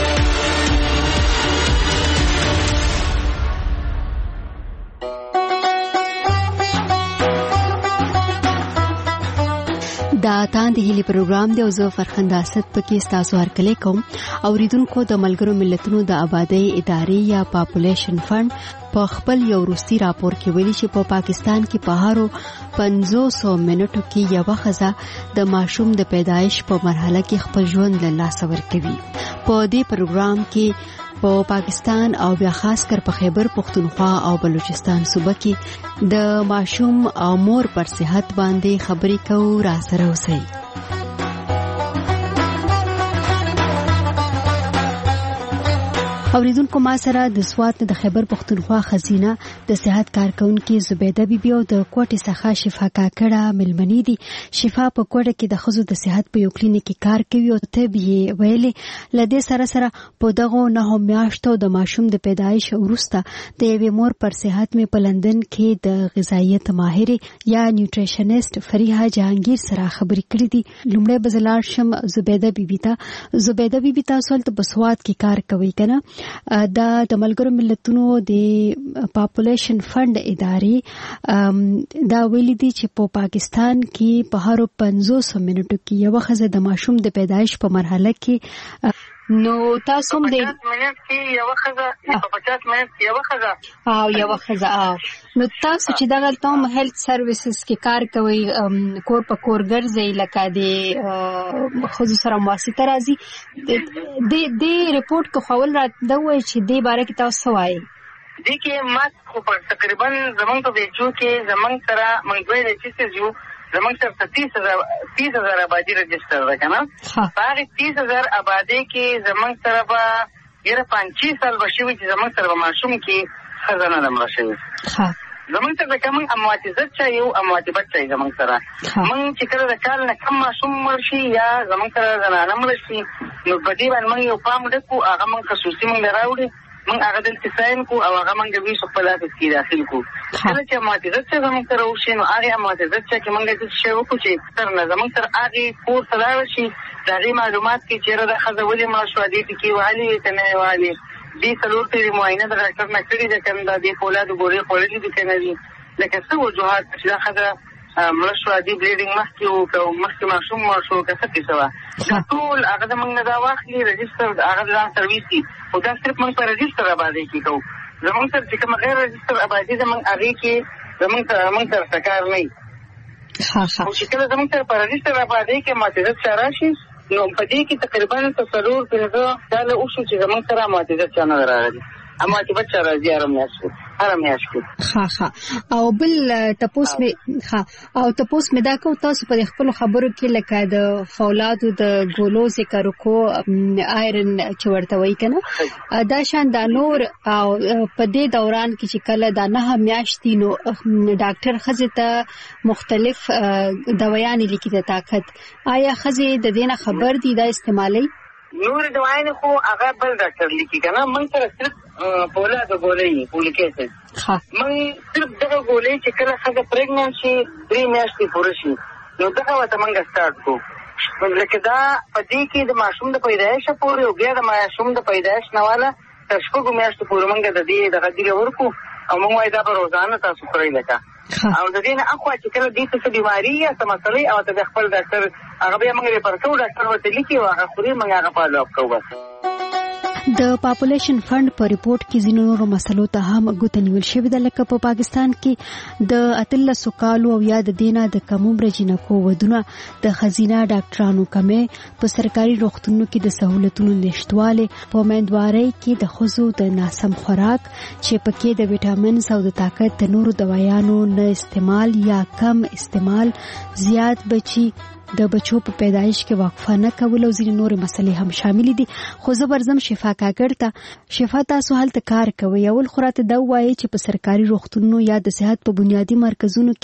دا تاند هیلي پروګرام دی او زه فرخنده اسد پکې تاسو هرکلی کوم. اوریدونکو د ملګرو ملتونو د آبادی ادارې یا پاپولیشن فند په خپل یو وروستي راپور کې ویلي چې په پاکستان کې په هارو پنځوس منټو کې یو ښځه د ماشوم د پیدایش په مرحله کې خپل ژوند له لاسه ورکوي. په دې پروګرام کې په پاکستان او بیا خاص کر په خیبر پختونخوا او بلوچستان صوبه کې د ماشوم او مور پر صحت باندې خبرې کوو. را سره اوسئ. اوریدونکو ما سره د سوات د خیبر پختونخوا خزینه د صحت کارکونکو زبیده بیبي او د کوټې څخه شفا کاکړه ملمنې دي. شفا په کوټه کې د خزو د صحت په یو کلینیک کې کار کوي او ته به ویلې لدې سره سره په دغه نه هم میاشتو د ماشوم د پیدایش وروسته د یوې مور پر صحت می په لندن کې د غذایت ماهر یا نیوټریشنست فریحه جهانگیر سره خبرې کړې دي. لومړی بزلار شم زبیده بیبي ته. زبیده بیبي تاسو ته په سوات کې کار کوي کنه؟ دا د ملګرو ملتونو د پاپولیشن فند ادارې دا ویلي دي چې په پاکستان کې په هر پنځوس منټو کې یو ښځه د ماشوم د پیدایش په مرحله کې نو تاسو هم د منټ کې یو ښځه په پچاس منټ کې یو ښځه او یو ښځه او نو تاسو چې دغه تاسو هیلث سرویسز کې کار کوي کور په کور ګرځي لکه د خصوصي سره مواسطه راځي د دې ریپورت کو خول را دوی چې دې باره کې تاسو وایي دي کې ما خو په تقریبا زمونږ په ویډیو کې زمونږ سره مونږ دوی رجسټر یو زمونږ سره تیس هزار تیس هزار آبادی رجسټر ده کنه. هغه تیس هزار آبادی کې زمونږ سره به یره پنځه سال بشوي چې زمونږ سره ماشوم کې خزانه لمر شوی. زمونږ سره کوم امواتیزت چا یو امواتی بچي زمونږ سره مونږ چې کله د کال نه کم ماشوم مرشي یا زمونږ سره زنانه مرشي نو په دې باندې موږ یو پام وکړو. هغه موږ خصوصي موږ راوړي موږ هغه د تساین کو او هغه موږ به په خپل لاس کې داخل کو. کله چې امواتیزت چې زمونږ سره وشي نو هغه امواتیزت چې موږ د څه وکړو چې تر نه زمونږ سره هغه کور سره شي دا معلومات کې چیرې د خزه ولې ماشوه دي کې والی کنه والی دې څلور ته معاینه د ډاکټر نه کړی د کوم د دې فولاد ګوري خولې دي کنه دي لکه څه وجوهات چې دا خزه ملشوا دي بلیډینګ مخکې او مخکې ماشوم ماشو کڅه کې سوا ټول هغه د موږ نه دا واخلي رجسټر هغه د سرویس کی او دا صرف موږ په رجسټر آبادی کې کوو. زموږ سره چې کوم غیر رجسټر آبادی زموږ هغه کې زموږ موږ سره کار نه ها ها او چې کله زموږ سره په رجسټر آبادی کې ماتیزت شراشي نو په دې کې تقریبا تصور پنځه ډاله او شو چې زموږ سره ماتیزت چانه راغلي اما چې بچا راځي آرام یاشو آرام یاشو ها ها او بل تپوس می ها او تپوس می دا کو تاسو په خپل خبرو کې لکه د فولادو د ګولو ذکر کو آیرن چې ورته وای کنه دا شان د نور او په دې دوران کې چې کله دا نه میاشتې نو ډاکټر خزه ته مختلف دوايان لیکي د طاقت آیا خزه د دینه خبر دي دا استعمالي نور دوايان خو هغه بل ډاکټر لیکي کنه موږ سره صرف پولا د ګولې فولیک اسید ها موږ صرف دغه ګولې چې کله هغه پریګننټ شي درې میاشتې پوره شي نو دغه وته موږ سٹارټ کوو لکه دا پدې کې د ماشوم د پیدایش پورې او بیا د ماشوم د پیدایش نواله تر شپږو میاشتو پورې موږ د دې دغه دی ورکو او موږ وایي دا به روزانه تاسو کړئ لکه او د دې نه اخوا چې کله دې څه بیماري یا څه مسلې او ته خپل ډاکټر هغه بیا موږ ریفر کوو ډاکټر ورته لیکي او هغه خوري موږ هغه فالو اپ کوو. د پاپولیشن فند په ریپورت کې ځینو نورو مسلو ته هم ګوته نیول شوې ده لکه په پاکستان کې د اتلسو کالو او یا د دینه د کم عمر جنکو ودونه د خزینه ډاکټرانو کمې په سرکاري روغتونونو کې د سہولتونو نشټواله په امیندوارۍ کې د ښځو د ناسم خوراک چې پکې د وټامینز او د طاقت د نورو دوايانو نه استعمال یا کم استعمال زیات بچي د بچو په پیدایش کې وقفه نه کول او ځینې نور مسلې هم شامل دي. خو زه برزم شفا کاکړ ته شفا تاسو هلته کار کوي اول خوراته دا وایي چې په سرکاري روغتونونو یا د صحت په بنیادی مرکزونو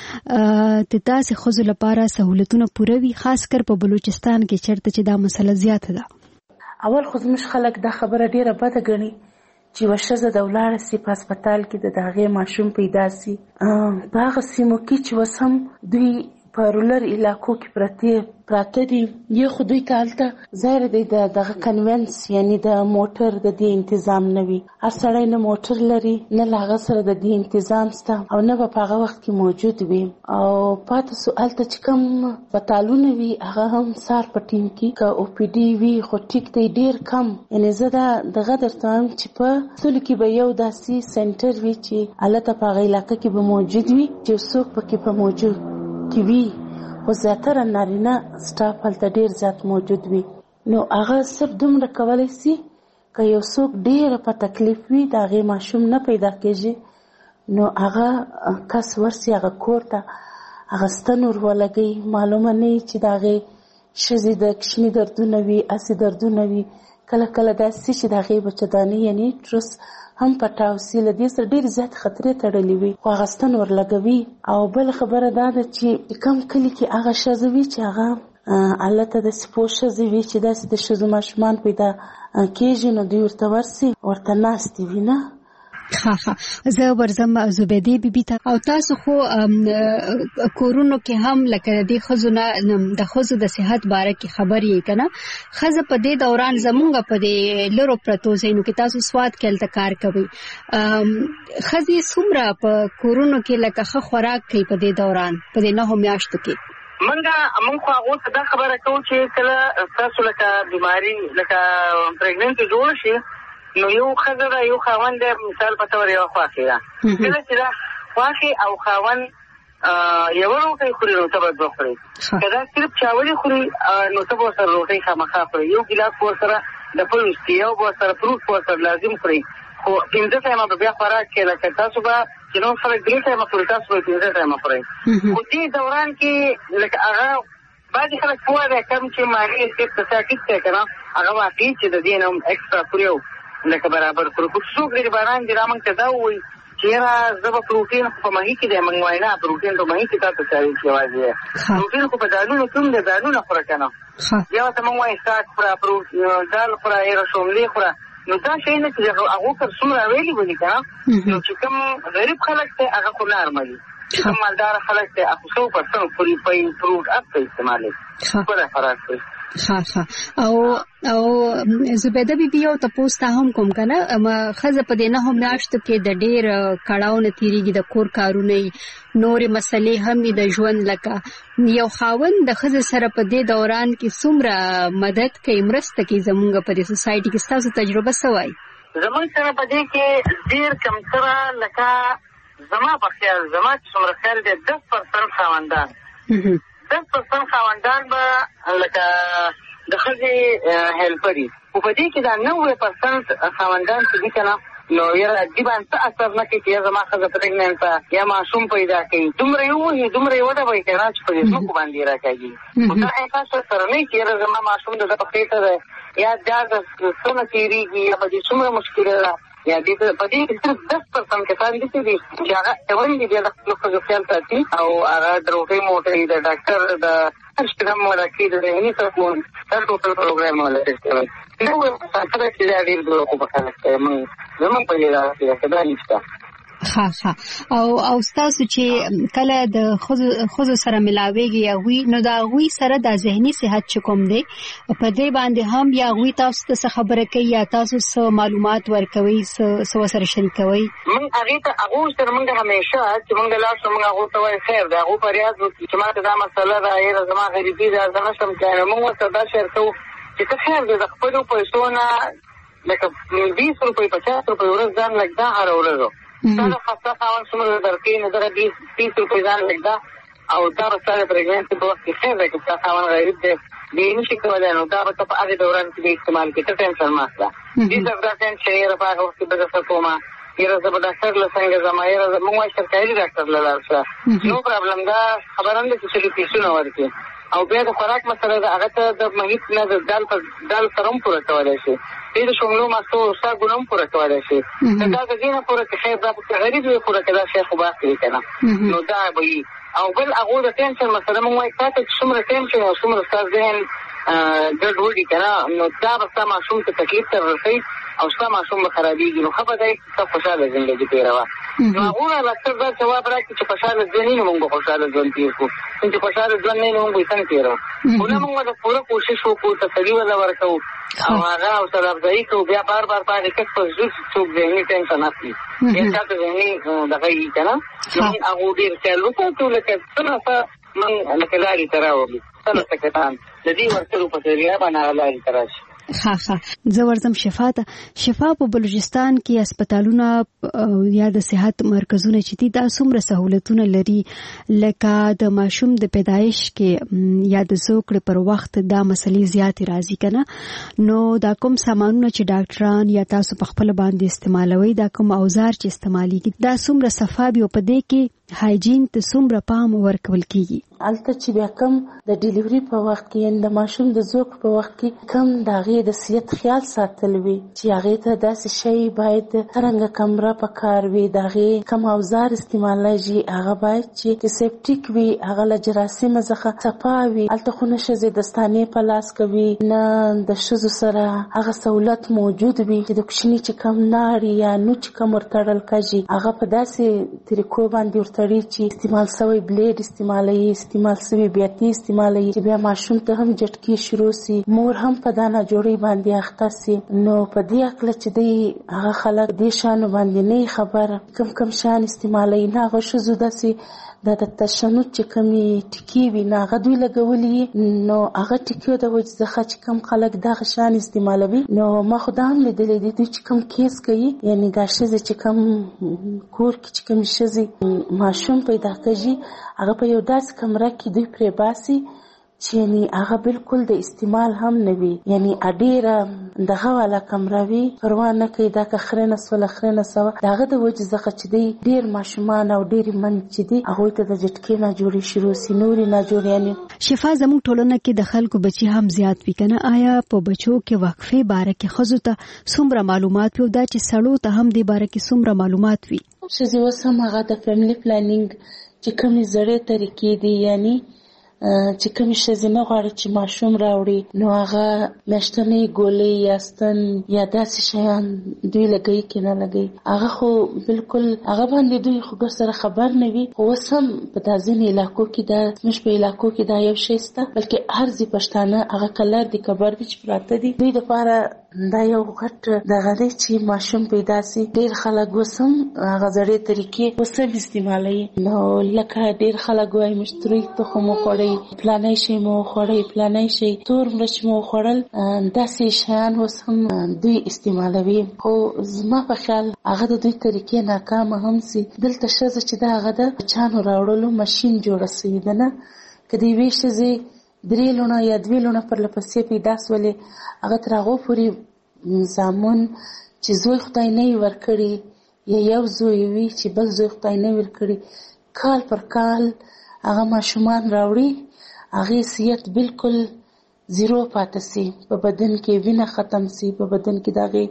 کې د تاسو خزو لپاره سہولتونه پوره وي خاص کر په بلوچستان کې چیرته چې دا مسله زیاته ده. اول خو زموږ خلک دا خبره ډیره بده ګڼي چې وشزه د ولاړ سي په هسپتال کې د داغه ماشوم پیدا سي په هغه سیمو کې چې وسم دوی په رولر علاقو کې پرته پراته دي یو خو دوی تالته ظاهر دی د دغه کنونس یعنی د موټر د دې تنظیم نوي هر سړی نه موټر لري نه لاغه سره د دې تنظیم ستا او نه په هغه وخت کې موجود وي او پاتې سوال ته چې کوم پټالونه وي هغه هم سار په ټیم کې کا او پی ډي وي خو ټیک دی ډیر کم یعنی زه دغه درته چې په سول کې به یو داسي سنټر وي چې الته په هغه علاقې کې به موجود وي چې څوک پکې په موجود کې وي خو زیاتره نارینه سټاف هلته ډیر زیات موجود وي نو هغه صرف دومره کولی سي که یو څوک ډیر په تکلیف وي د هغې ماشوم نه پیدا کېږي نو هغه کس ورسي هغه کور ته هغه ستن ور ولګوي معلومه نه وي چې د هغې ښځې د کشني دردونه وي اسې دردونه وي کله کله داسې چې د هغې بچهدانۍ یعنې ټرس هم پټاو سي له دې سره ډېرې زیاتې خطرې تړلې وي خو هغه ستن ورلګوي او بل خبره دا ده چې کم کلي کې هغه ښځه وي چې هغه هلته داسې پوه ښځې وي چې داسې د ښځو ماشومان پیدا کېږي نو دوی ورته ورسي ورته ناستې وي نه ها ها زه ورزم زبیدې بیبي ته او تاسو خو کورونو کې هم لکه د خزو نه د خزو د صحت باره کې خبر یې کنه خزه په دې دوران زمونږ په دې لرو پرتو زینو کې تاسو سواد کېل ته کار کوي خزي څومره په کورونو کې لکه خه خوراک کوي په دې دوران په دې نه هم میاشتو کې منګه موږ خو هغه دا خبره کوو چې کله تاسو لکه بیماری لکه پریګننټ جوړ شي نو یو خزر یو خاوند مثال په تور یو خواخي دا کله چې دا خواخي او خاوند یو روټي خوري نو تبه بخوري کله صرف چاولي خوري نو تبه سره روټي خامخا خوري یو ګلاس ور سره د پلوس یو ور سره فروټ ور سره لازم خوري خو پنځه ټایمه به بیا خوراک کې لکه تاسو به چې نو سره ګریټ ټایمه خوري تاسو به پنځه ټایمه خوري خو دې دوران کې لکه هغه بعضې خلک پوه دی کم چې مالي څه څه ټیک دی که نه هغه واقعي چې د دې نه هم اکسټرا خوري لکه برابر کړو خو څوک لري باران دي را موږ ته دا ووایي چې یاره زه به پروټین خو په ماهي کې دی موږ وایي نه پروټین په ماهي کې تا ته چاوي چې یوازې پروټین خو په دالونو کې هم دی دالونه خوره که نه بیا ورته موږ وایي ساک خوره دال خوره ایره شوملې خوره نو دا شی نه چې هغو پر څومره ویلي ولي که نه نو چې کوم غریب خلک دی هغه خو نارملي چې کوم مالداره خلک دی هغه څو پرسنټ پورې فروټ اپ ته استعمالوي خپله خوراک کوي ها ها او او زبیده بیبي یو تاسو ته هم کوم کنه خزه په دې نه هم میاشتو کې د ډېر کړهو نه تیریږي د کور کارونه نورې مسلې هم د ژوند لکه یو خاوند د خزه سره په دې دوران کې څومره مدد کوي مرسته کوي زمونږ په دې سوسایټي کې تاسو تجربه سوای زمونږ سره په دې کې ډېر کم سره لکه زما په خیال زما چې څومره خیال دی دس پرسنټ خاوندان دس پرسنټ خاوندان به لکه د ښځې هیلپري خو په دې کې دا نوي پرسنټ خاوندان چې دي که نه نو یاره دې باندې څه اثر نه کوي چې یا زما ښځه پرېګننټ یا ماشوم پیدا کوي دومره یې ووهي دومره یې وډبوي که نه چې په دې ځمکو باندې یې راکاږي خو دا احساس ورسره نه وي چې یاره زما ماشوم د ده په خېټه دی یا دا د څه نه تېرېږي یا په دې څومره مشکله ده یا دې په دې کې صرف دس پرسنټ کسان داسې دي چې هغه اول دي بیا د خپلو ښځو خیال ساتي او هغه د روټۍ موټۍ د ډاکټر د هر شپږم مرکې د ذهني سکون دا ټوټل پروګرام ولري نو سره چې دا ډېر دوه کو په خلاص موږ زموږ په لاره کې دا نشته. ها ها او او تاسو چې کله د خود سره ملاويږي یا وی نو دا وی سره د ذهني صحت چکم دی په دې باندې هم یا وی تاسو ته خبره کوي یا تاسو سره معلومات ورکوي سو سره شریکوي. من هغه ته هغه سره موږ همیشه چې موږ لا څنګه هغه ته وای خیر دا هغه پریاز چې ما ته دا مسله دا یې زما غریبي دا زما سم کړم موږ ته دا شیر کوو چې ته خیر دې خپل پیسو نه لکه بیس روپۍ پچاس روپۍ ورځ ځان لګدا هر ورځ دا خاصه خاون څومره درکې نه درې بیس بیس روپۍ ځان لګدا او دا سره پرېګنټ په وخت کې خیر دی چې خاون غریب دی دې نشي کولای نو دا په هغه دوران کې استعمال کې ته ټینشن ماسه دې دا ټینشن یې راپاره وخت به څه کومه یره زه به ډاکټر له څنګه زما یره موږ سرکاري ډاکټر له لارښه نو پرابلم دا خبرم دي چې پیسونه ورکړي او بیا د خوراک مسله دا هغه ته د محیط نه د دال په دال سرم پوره کولای شي دې شوملو ماسو سا ګونم پوره کولای شي دا د دینه پوره کې خیر دا په غریب یې پوره کړه شي خو باقي کنه نو دا به او بل هغه د ټینشن مسله موږ وایي تاسو څومره ټینشن او څومره ستاسو ذهن ګډ وډی کنه نو دا به تاسو ماشوم ته تکلیف تر رسي او ستا ماشوم به خرابېږي نو ښه به دی ته خوشحاله ژوندګي تېروه نو هغونه ډاکټر دا ځواب راکړي چې خوشحاله ژوند نه موږ به خوشحاله ژوند تېر کړو چې خوشحاله ژوند نه موږ به څنګه تېروو خو نه موږ د پوره کوشش وکړو تسلي وله ورکوو او هغه حوصله افزایي کوو بیا بار بار باندې کس په زړه څوک ذهني ټینشن اخلي بیا تا ته ذهني دغه وي که نه نو موږ هغو ډېر خیال وساتو لکه څنګه څه موږ لکه لارې ته راوړو څنګه سکتان د دې ورکړو په ذریعه باندې هغه لارې ته راشي. ها ها زه ورځم شفا ته شفا په بلوچستان کې هسپتالونه یا د صحت مرکزونه چې دي دا څومره سہولتونه لري لکه د ماشوم د پیدایش کې یا د زوکړې پر وخت دا مسلې زیاتې راځي کنه نو دا کوم سامانونه چې ډاکټران یا تاسو په خپل باندې استعمالوي دا کوم اوزار چې استعماليږي دا څومره صفابي او په دې کې هایجین ته څومره پام ورکول کیږي البته چې بیا کم د ډیلیوري په وخت کې د ماشوم د زوک په وخت کې کم داغه د صحت خیال ساتل وي چې هغه ته داسې شی باید څنګه کمره په کار وي داغه کم اوزار استعمالږي هغه باید چې سیپټیک وي هغه له جراثیم څخه صفاوي البته خو نشه دستانه په لاس کوي نه د شذو سره هغه سہولت موجود وي چې د کوچني چې کم ناری یا نو چې کم ورتړل کږي هغه په داسې طریقو باندې ورتړي چې استعمال شوی بلیډ استعمالي استعمال شوی بیاتی استعمالي چې بیا ماشوم ته هم جټکی شروع سي مور هم په دانا جوړي باندې اخته سي نو په دې اکل چې دی هغه خلک دې شان باندې نه خبر کم کم شان استعمالي نه غوښه زده سي دا د تشنج چې کمی ټکی وی نه غدوی لګولې نو هغه ټکیو د وجه ځخه چې کم خلک دا غشان استعمالوي نو ما خدام لیدلې دي چې کم کیس کوي یعنی دا شزه چې کم کور کې چې کم شزه ماشوم پیدا کوي هغه په یو داس کمره کې دوی پرې باسي چې یعنی هغه بالکل د استعمال هم نه وي یعنی اډیره دغه والا کمره وي پروا نه کوي دا که خرنه سول خرنه سو داغه د وجه ځکه چې دی ډیر ماشومان او ډیر من چې دی هغه ته د جټکې نه جوړي شروع سينوري نه جوړ یعنی شفا زموږ ټولنه کې د خلکو بچي هم زیات وي کنه آیا په بچو کې وقفه باره کې خزو ته څومره معلومات وي دا چې سړو ته هم د باره کې څومره معلومات وي چې وسم هغه د فیملی پلانینګ چې کومې زړې طریقې دي یعنی چې کوم شي نه غواړي چې ماشوم راوړي نو هغه مشتنې ګولې یاستن یا داسې شیان دوی لګي کنه لګي هغه خو بالکل هغه باندې دوی خو سره خبر نه وي خو سم په دازنې علاقو کې دا مش په علاقو کې دا یو شی سته بلکې هر ځي پښتانه هغه کلر دي کبر دي چې پراته دي دوی د لپاره دا یو غټ دغه دی چې ماشوم پیدا سي ډیر خلک وسم هغه زړې طریقې وسم استعمالوي نو لکه ډیر خلک وايي مشتري ته خو مو خوړی پلانای شي مو خوړی پلانای شي تور مرچ مو خوړل داسې شیان وسم دوی استعمالوي خو زما په خیال هغه د دوی طریقې ناکامه هم سي دلته شزه چې دا هغه د چانو راوړلو ماشين جوړ سي دنه کدی ویشه زی درې لونه یا دوی لونه پر لپسې پیدا سولې هغه ترغو پوری زامن چې زوی خدای نه ورکړي یا یو زوی وي چې بل زوی خدای نه ورکړي کال پر کال هغه ماشومان راوړي هغه صحت بالکل زیرو پاتې سي په بدن کې وینه ختم سي په بدن کې دغه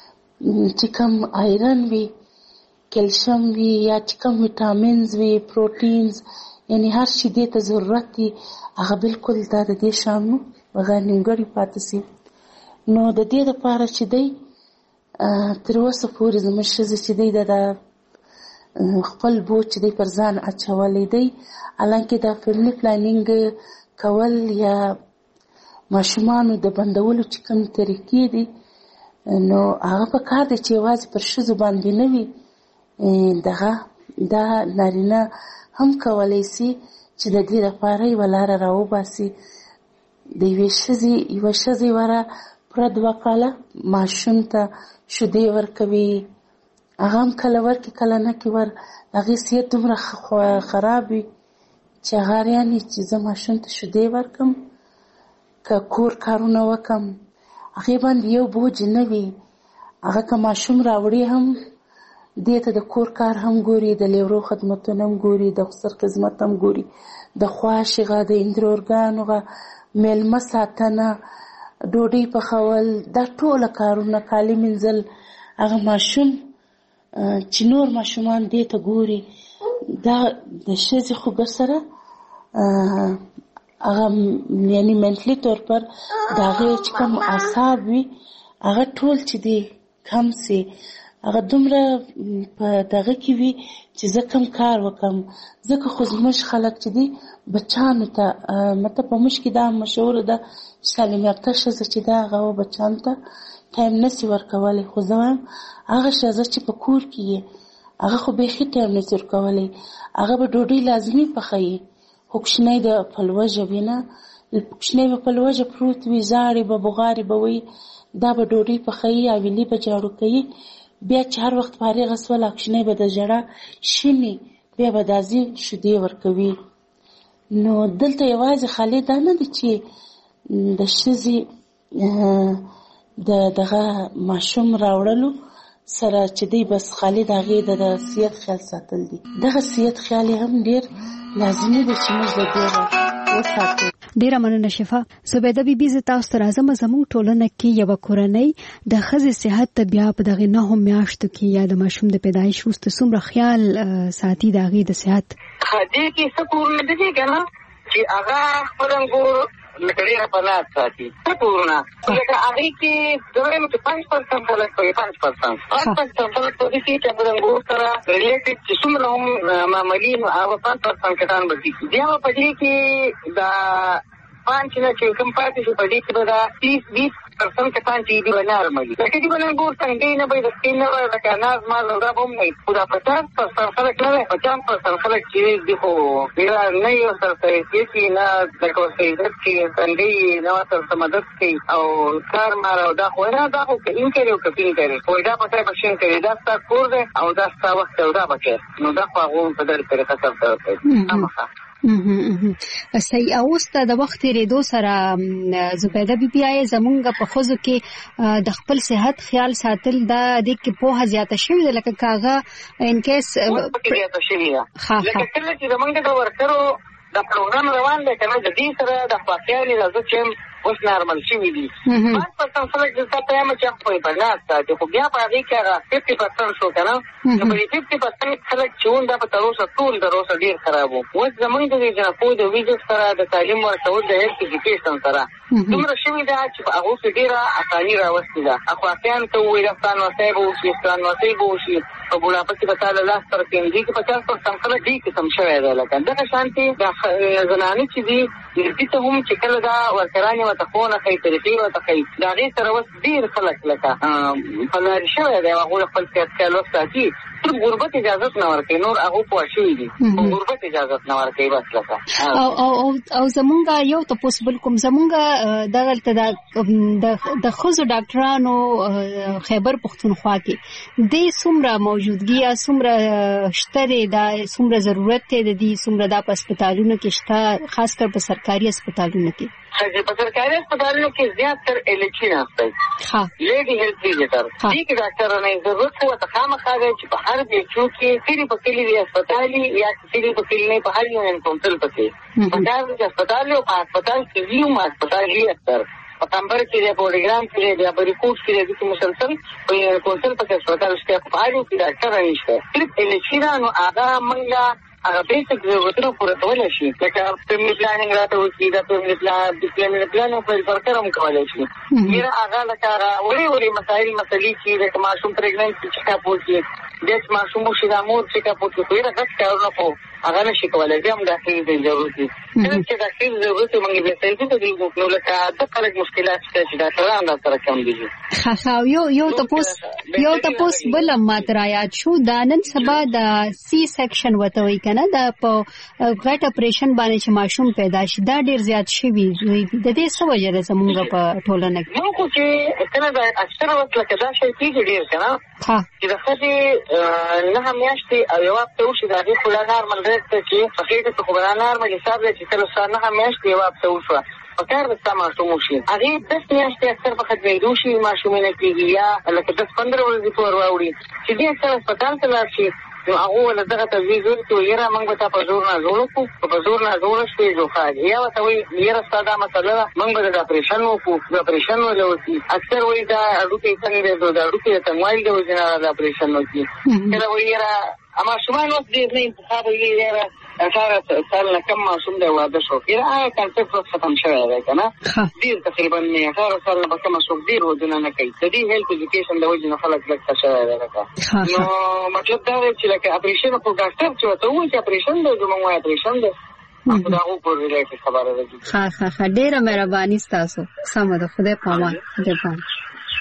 چې کوم آیرن وي کیلشیم وي یا چې کوم وټامینز وي پروتینز یعنی هر شي دې ته ضرورت دی هغه بالکل دا د دې شامو بغیر نیمګړی پاتې سي. نو د دې لپاره چې دی تر اوسه پورې زموږ ښځې چې دی د خپل بوج چې دی پر ځان اچولی دی، حالانکې دا فیملي پلانینګ کول یا ماشومانو د بندولو چې کوم طریقې دي نو هغه په کار دی چې یوازې پر ښځو باندې نه وي، دغه دا نارینه هم کولی سي چې د دې لپاره یوه لاره راوباسي. د یوې ښځې یوه ښځې وره پوره دوه کاله ماشوم ته شیدې ورکوي، هغه هم کله ورکړي کله نه کړي ور، هغې صحت دومره خراب وي چې هغه یعنې چې زه ماشوم ته شیدې ورکړم که کور کارونه وکړم هغې باندې یو بوج نه وي. هغه که ماشوم راوړي هم دې ته د کور کار هم ګوري، د لیورو خدمتونه هم ګوري، د خسر خدمت هم ګوري، د خواشغه د اندرورګانو میلمه ساتنه، ډوډۍ پخول، دا ټوله کارونه، کالي مینځل. هغه ماشوم چې نور ماشومان دې ته ګوري دا د ښځې خو سره هغه یعنې منټلي طور پر د هغې چې کوم اعصاب وي هغه ټول چې دی کم سي، هغه دومره په دغه کې وي چې زه کوم کار وکړم. ځکه خو زموږ خلک چې دی بچانو ته مطلب په موږ کې دا مشهوره ده تعلیم یافته ښځه چې ده هغه بچانو ته ټایم نسي ورکولی، خو زه وایم هغه ښځه چې په کور کې یې هغه خو بیخي ټایم نسي ورکولی، هغه به ډوډۍ لازمي پخوي، خو کوچنی د پلوژه وي نه، کوچنی به پلوژه پروت وي، زاړې به بغارې به وي، دا به ډوډۍ پخوي، حویلي به جاړو کوي، بیا چې هر وخت فارغه سوله کوچنی به د ژړا شیني بیا به دا ځي شیدې ورکوي. نو دلته یوازې خالي دا نه ده چې د ښځې د دغه ماشوم راوړلو سره چې دی بس خالي د هغې د صحت خیال ساتل دي، دغه صحت خیال هم ډېر لازمي دی چې موږ د دې وساتو. ډیره مننه شفا. زبیده بیبي زه تاسو ته راځم. زموږ ټولنه کې یوه کورنۍ د ښځې صحت ته بیا په دغې نهو میاشتو کې یا د ماشوم د پیدایش وروسته څومره خیال ساتي د هغې د صحت؟ دې کې څه کورونه دي که نه چې هغه خپل انګور لکه ډېره په لاس ساتي، څه کورونه لکه هغې کې زه وایم چې پنځ پرسنټ خلک کوي، پنځ پرسنټ پنځ پرسنټ خلک په دې کې چې خپل انګور سره ریلیټډ چې څومره هم معمولي نو هغه پنځ پرسنټ کسان به دي. بیا به په دې کې دا پانچ نه چې کوم پاتې شي په دې کې به دا تیس بیس پرسنټ کسان چې دي به نارملي لکه دي به انګور څنګه نه به د سپین نه وای لکه اناز ماز او دا به هم نه وي، خو دا پچاس پرسنټ خلک نه دی، پچاس پرسنټ خلک چې دي خو بیا نه یې ورسره سره کېږي، نه لکه ورسره عزت کوي، څنډۍ یې نه ورسره مدد کوي او کار مار او دا خو نه دا خو که این کوي او که پین کوي، خو دا په ځای به شین کوي، دا ستا کور دی او دا ستا وخت او دا به کوي، نو دا خو هغو په دغه طریقه سره کوي. صحیح. او اوس د وخت تېرېدو سره زبیده بیبي آیا زمونږ په ښځو کې د خپل صحت خیال ساتل دا دې کې پوهه زیاته شوې ده لکه که هغه انکیس پکې زیاته شوې ده لکه کله چې زمونږ د ورکرو دا پروګرام روان دی که نه د دې سره د خواخیالې راځه چې اوس نارمل شوي دي پنځ پرسنټ خلک دلته په یمه چې خپل په لاس ساتي، خو بیا په هغې کې هغه ففټي پرسنټ شو که نه نو په دې ففټي پرسنټ خلک چې وون دا به تر اوسه ټول تر اوسه ډېر خراب وو. اوس زمونږ د دې جنکو د ویزټ سره د تعلیم ورکول د هیلث ایجوکیشن سره دومره شوې ده چې په هغو کې ډېره اساني راوستې ده. اخواقیانو ته ووایي دا ستانوسی به وشي ستانوسی به وشي په بوډاپه کې به تا له لاس سره کېږي، دې کې پچاس پرسنټ خلک دې قسم شوی دی. لکه دغه شانتې دا زنانې چې دي دې ته هم چې کله دا ورکرانې ورته ښوونه ښایي طریقې ورته ښایي د هغې سره اوس ډېر خلک لکه په لارې شوی دی، هغوی خپل صحت خیال وساتي، صرف غربت اجازت نه ورکوي، نور هغو پوه شوي دي غربت اجازت نه ورکوي بس. لکه او زمونږ یو تپوس بل کوم زمونږ دغلته د ښځو ډاکټرانو خیبر پښتونخوا کې دې څومره موجودګي یا څومره شته دی، دا څومره ضرورت دی د دې، څومره دا په هسپتالونو کې شته، خاص کر په سرکاري هسپتالونو کې؟ په سرکاري هسپتالونو کې زیات تر ایل ایچ ای ناستی لیډي هیلث ویزیټر دې کې ډاکټرانو ضرورت خو ورته خامخا دی چې په هر بیچو کې کلي په کلي وي هسپتالي یا کلي په کلي نه په هر یو انکونسل پکې په کار د هسپتال او په هسپتال کې ویو ما هسپتال هي اکثر په کمبر کې دی، په ټیلیګرام کې دی، بیا په ریپورټ کې دی، چې مسلسل په کونسل په هسپتال کې په اړو کې ډاکټر نشته. صرف الکشیرا نو هغه موږ هغه بیسیک ضرورتونه پوره کولای شي، لکه فیملی پلانینګ راته وکړي، دا فیملی پلان د فیملی پلان په پرکر هم کولای شي. میرا هغه لکه وړي وړي مسایل مسلې چې لکه ماشوم پریګننټ چې کا پوښي د ماشوم شي د مور چې کا پوښي خو یې راځي کارونه کوو هغه نشي کولای. بیا هم داخلي دی ضرورت دي چې داخلي ضرورت موږ به څه دي د نو لکه د خلک مشکلات چې دا سره دا سره کم دي. خا یو یو تاسو یو تاسو بل ماترا یاد شو دا نن سبا د سی سیکشن وته وي کنه دا په غټ اپریشن باندې چې ماشوم پیدا شي دا ډیر زیات شي وي د دې څه وجه ده زموږ په ټولنه کې. نو خو چې کنه دا اکثر وخت لکه دا شي چې ډیر کنه ها چې د خځې نه همیاشتي او یو وخت وشي دا د خلک نارمل ته چې په کې څه خبره نارمل حساب دی چې کله سره نه همیاشتي یو وخت وشو په کار د سم ماشوم شي هغه د میاشتې اکثر په خدمت دوشي ماشومونه کېږي یا لکه د پندرہ ورځې پور واوړي چې دې سره هسپتال ته لاړ شي نو هغه ول دغه تجویز ورته یره موږ ته په زور نه جوړو کو په زور نه جوړ شي جوړه یا وته وی یره ساده مسله موږ د اپریشن وکړو د اپریشن ولوي اکثر وی دا اډوکې څنګه د اډوکې ته موبایل د وجنه د اپریشن وکړي کله وی یره اما شومان اوس دې نه انتخاب یې یره اثر سال کم معصوم دی واده شو یره هغه کنسپټ ختم شوی دی کنه ډیر تقریبا نه هغه سال نه کم شو ډیر ودونه نه کوي د دې هیلث ایجوکیشن د وجه نه خلک لکه شوی دی نو مطلب دا چې لکه اپریشن په ډاکټر چې وته وایي چې اپریشن دی زموږ اپریشن دی دا هغه په ریلیټ خبره ده. ها ها ها ډیره مهرباني تاسو سم ده خدای په امان دې پام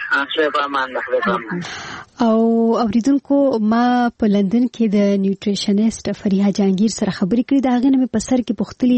او اوریدونکو ما په لندن کې د نیوټریشنست فریحه جهانگیر سره خبرې کړې دا غنه په سر کې پختلی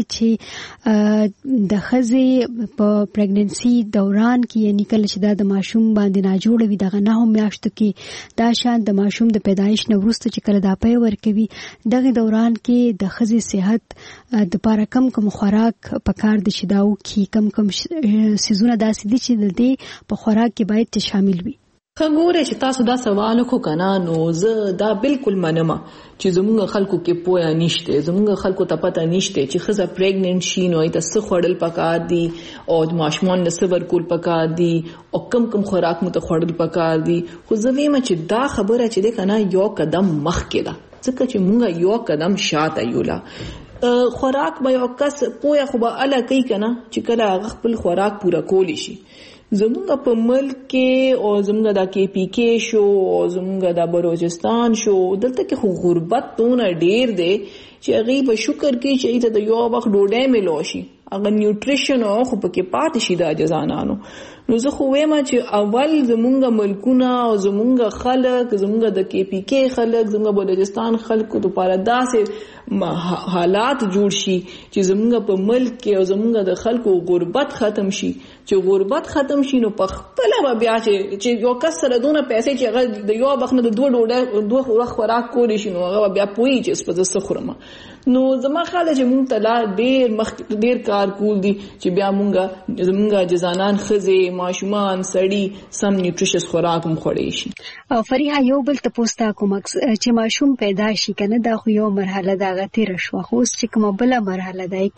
چې د خزې په پریګننسي دوران کې یعنی کله چې د ماشوم باندې نه جوړ وي دغه نه هم میاشتو کې دا شان د ماشوم د پیدایش نه وروسته چې کله دا پي ورکوي دغه دوران کې د خزې صحت د لپاره کم کم خوراک پکار دي چې داو کې کم کم سيزونه داسې دي چې د دې په خوراک کې باید شامل وي. خګوره چې تاسو دا سوال کو کنه نو زه دا بالکل منم چې زموږ خلکو کې پوهه نشته زموږ خلکو ته پته نشته چې خزه پریګننټ شي نو ایت څه خړل پکار دي او ماشومان د صبر کول پکار دي او کم کم خوراک مت خړل پکار دي خو زه ویم چې دا خبره چې ده کنه یو قدم مخکې ده ځکه چې موږ یو قدم شاته یولا خوراک به یو کس پوهه خو به اله کوي کنه چې کله هغه خپل خوراک پورا کولی شي. زمونږ په ملک کې او زمونږ د کې پی کې شو او زمونږ د بلوچستان شو دلته کې خو غربت دونه ډیر دی چې هغه به شکر کوي چې ایته د یو وخت ډوډۍ ملو شي هغه نیوټریشن او خو پکې پاتې شي د جزانانو. نو زه خو وایم چې اول زمونږ ملکونه او زمونږ خلک زمونږ د کې پی کې خلک زمونږ بلوچستان خلکو لپاره داسې حالات جوړ شي چې زمونږ په ملک کې او زمونږ د خلکو غربت ختم شي چې غربت ختم شي نو په خپل بیا چې یو کس سره دونه پیسې چې هغه د یو وخت نه د دوه ډوډۍ دوه وخت خوراک کولی شي نو هغه بیا پوي چې سپه څه خورم. نو زما خاله چې مونږ ته لا ډیر مخ ډیر کار کول دي چې بیا مونږه زمونږ جزانان خزه ماشومان سړی سم نیوټریشس خوراک مخوړې شي. او فریحه یو بل ته پوسټا کوم چې ماشوم پیدا شي کنه دا خو یو مرحله دا غتیر شو خو اوس چې کومه بل مرحله ده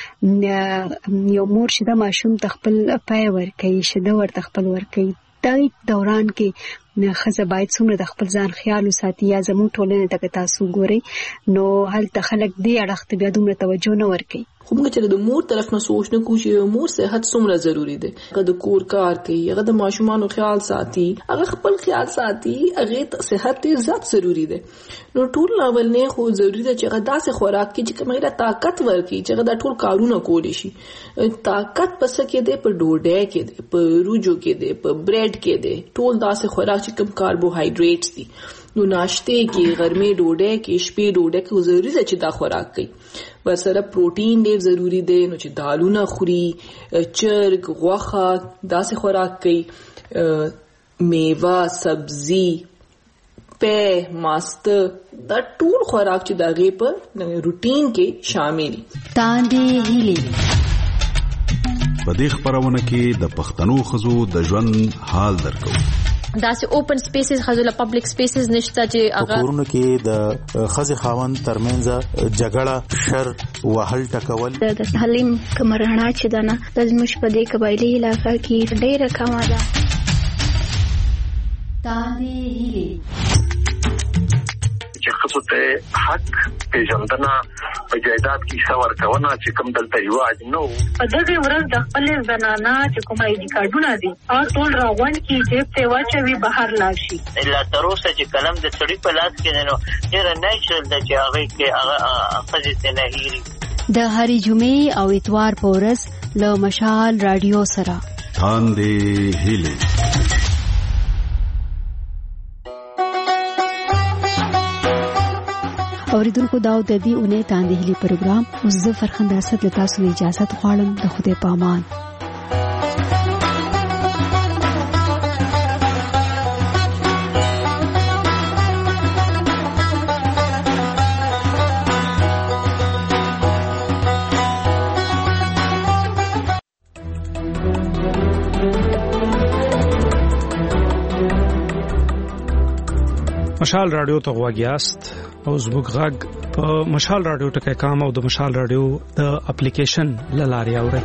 کې یو مور شي د ماشوم تخپل پای ور کوي شده ور تخپل ور کوي دای دوران کې خزه باید څومره د خپل ځان خیال وساتي یا زموږ ټولنه ته تاسو ګوري نو هلته خلک دې اړخ بیا دومره توجه نه ورکوي. خو موږ چې د مور طرف نه سوچ نه کوو چې مور صحت څومره ضروری دی هغه د کور کار کوي هغه د ماشومانو خیال ساتي هغه خپل خیال ساتي هغه صحت ته ذات ضروری دی. نو ټول اول نه خو ضروری ده چې هغه داسې خوراک کې چې کومه طاقت ورکړي چې هغه د ټول کارونه کولی شي. طاقت پس کې دی په ډوډۍ کې دی په روجو کې دی په بریډ کې دی ټول داسې خوراک چې کوم کاربوهایډریټس دي. نو ناشته کې غرمه ډوډۍ کې شپې ډوډۍ کې ضروری ده چې دا خوراک کوي. ورسره پروتین ډیر ضروری دی نو چې دالونه خوري چرګ غوښه داسې خوراک کوي میوه سبزي په ماست دا ټول خوراک چې دغه په روټین کې شامل دي. تاندې هلي په دې خبرونه کې د پښتنو خزو د ژوند حال درکو داسې اوپن سپیسز خزل پبلک سپیسز نشته چې هغه کورونو کې د خزي خاوند ترمنځ جګړه شر وهل ټکول د تعلیم کمرهنا چې دنه د زموږ په دې قبایلی علاقہ کې ډېر کمه ده. تاندې هیلې چې خصوص ته حق پیژندنه په جایداد کې څور کونه چې کوم دلته رواج نو په دغه ورځ د خپل زنانه چې کومه اې ډي کارډونه دي او ټول راغون کې جیب ته واچوي بهر لاشي الا تر اوسه چې کلم د سړي په لاس کې نه ډېر نېچرل د چې هغه کې هغه خزې نه هېري. د هرې جمعې او اتوار په ورځ له مشال رادیو سره تاندې هیلې. اوریدونکو دا د دې اونۍ تاندې هیلې پروګرام اوس زه فرخنده اسد له تاسو اجازه غواړم. د خدای په امان. مشال رادیو ته غواګیاست او زموږ غږ په مشال رادیو ټکی کام او د مشال رادیو د اپلیکیشن لاري اوري.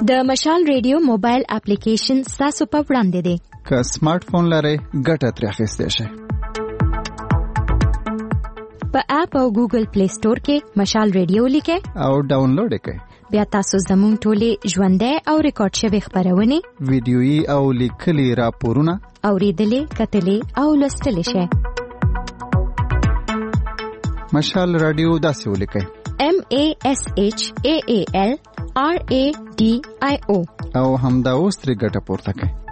د مشال ریډیو موبایل اپلیکیشن تاسو په وړاندې دی. که سمارټ فون لرئ ګټه ترې اخیستی شئ. په اپ او ګوګل پلی سٹور کې مشال ریډیو لیکئ او ډاونلوډ یې کړئ. بیا تاسو زموږ ټولې ژوندۍ او ریکارډ شوي خپرونې، ویډیويي او لیکلي راپورونه اورېدلې، کتلې او لوستلی شئ. مشال رادیو داسې ولیکئ: M A S H A A L R A D I O او همدا اوس ترې ګټه پورته کړئ.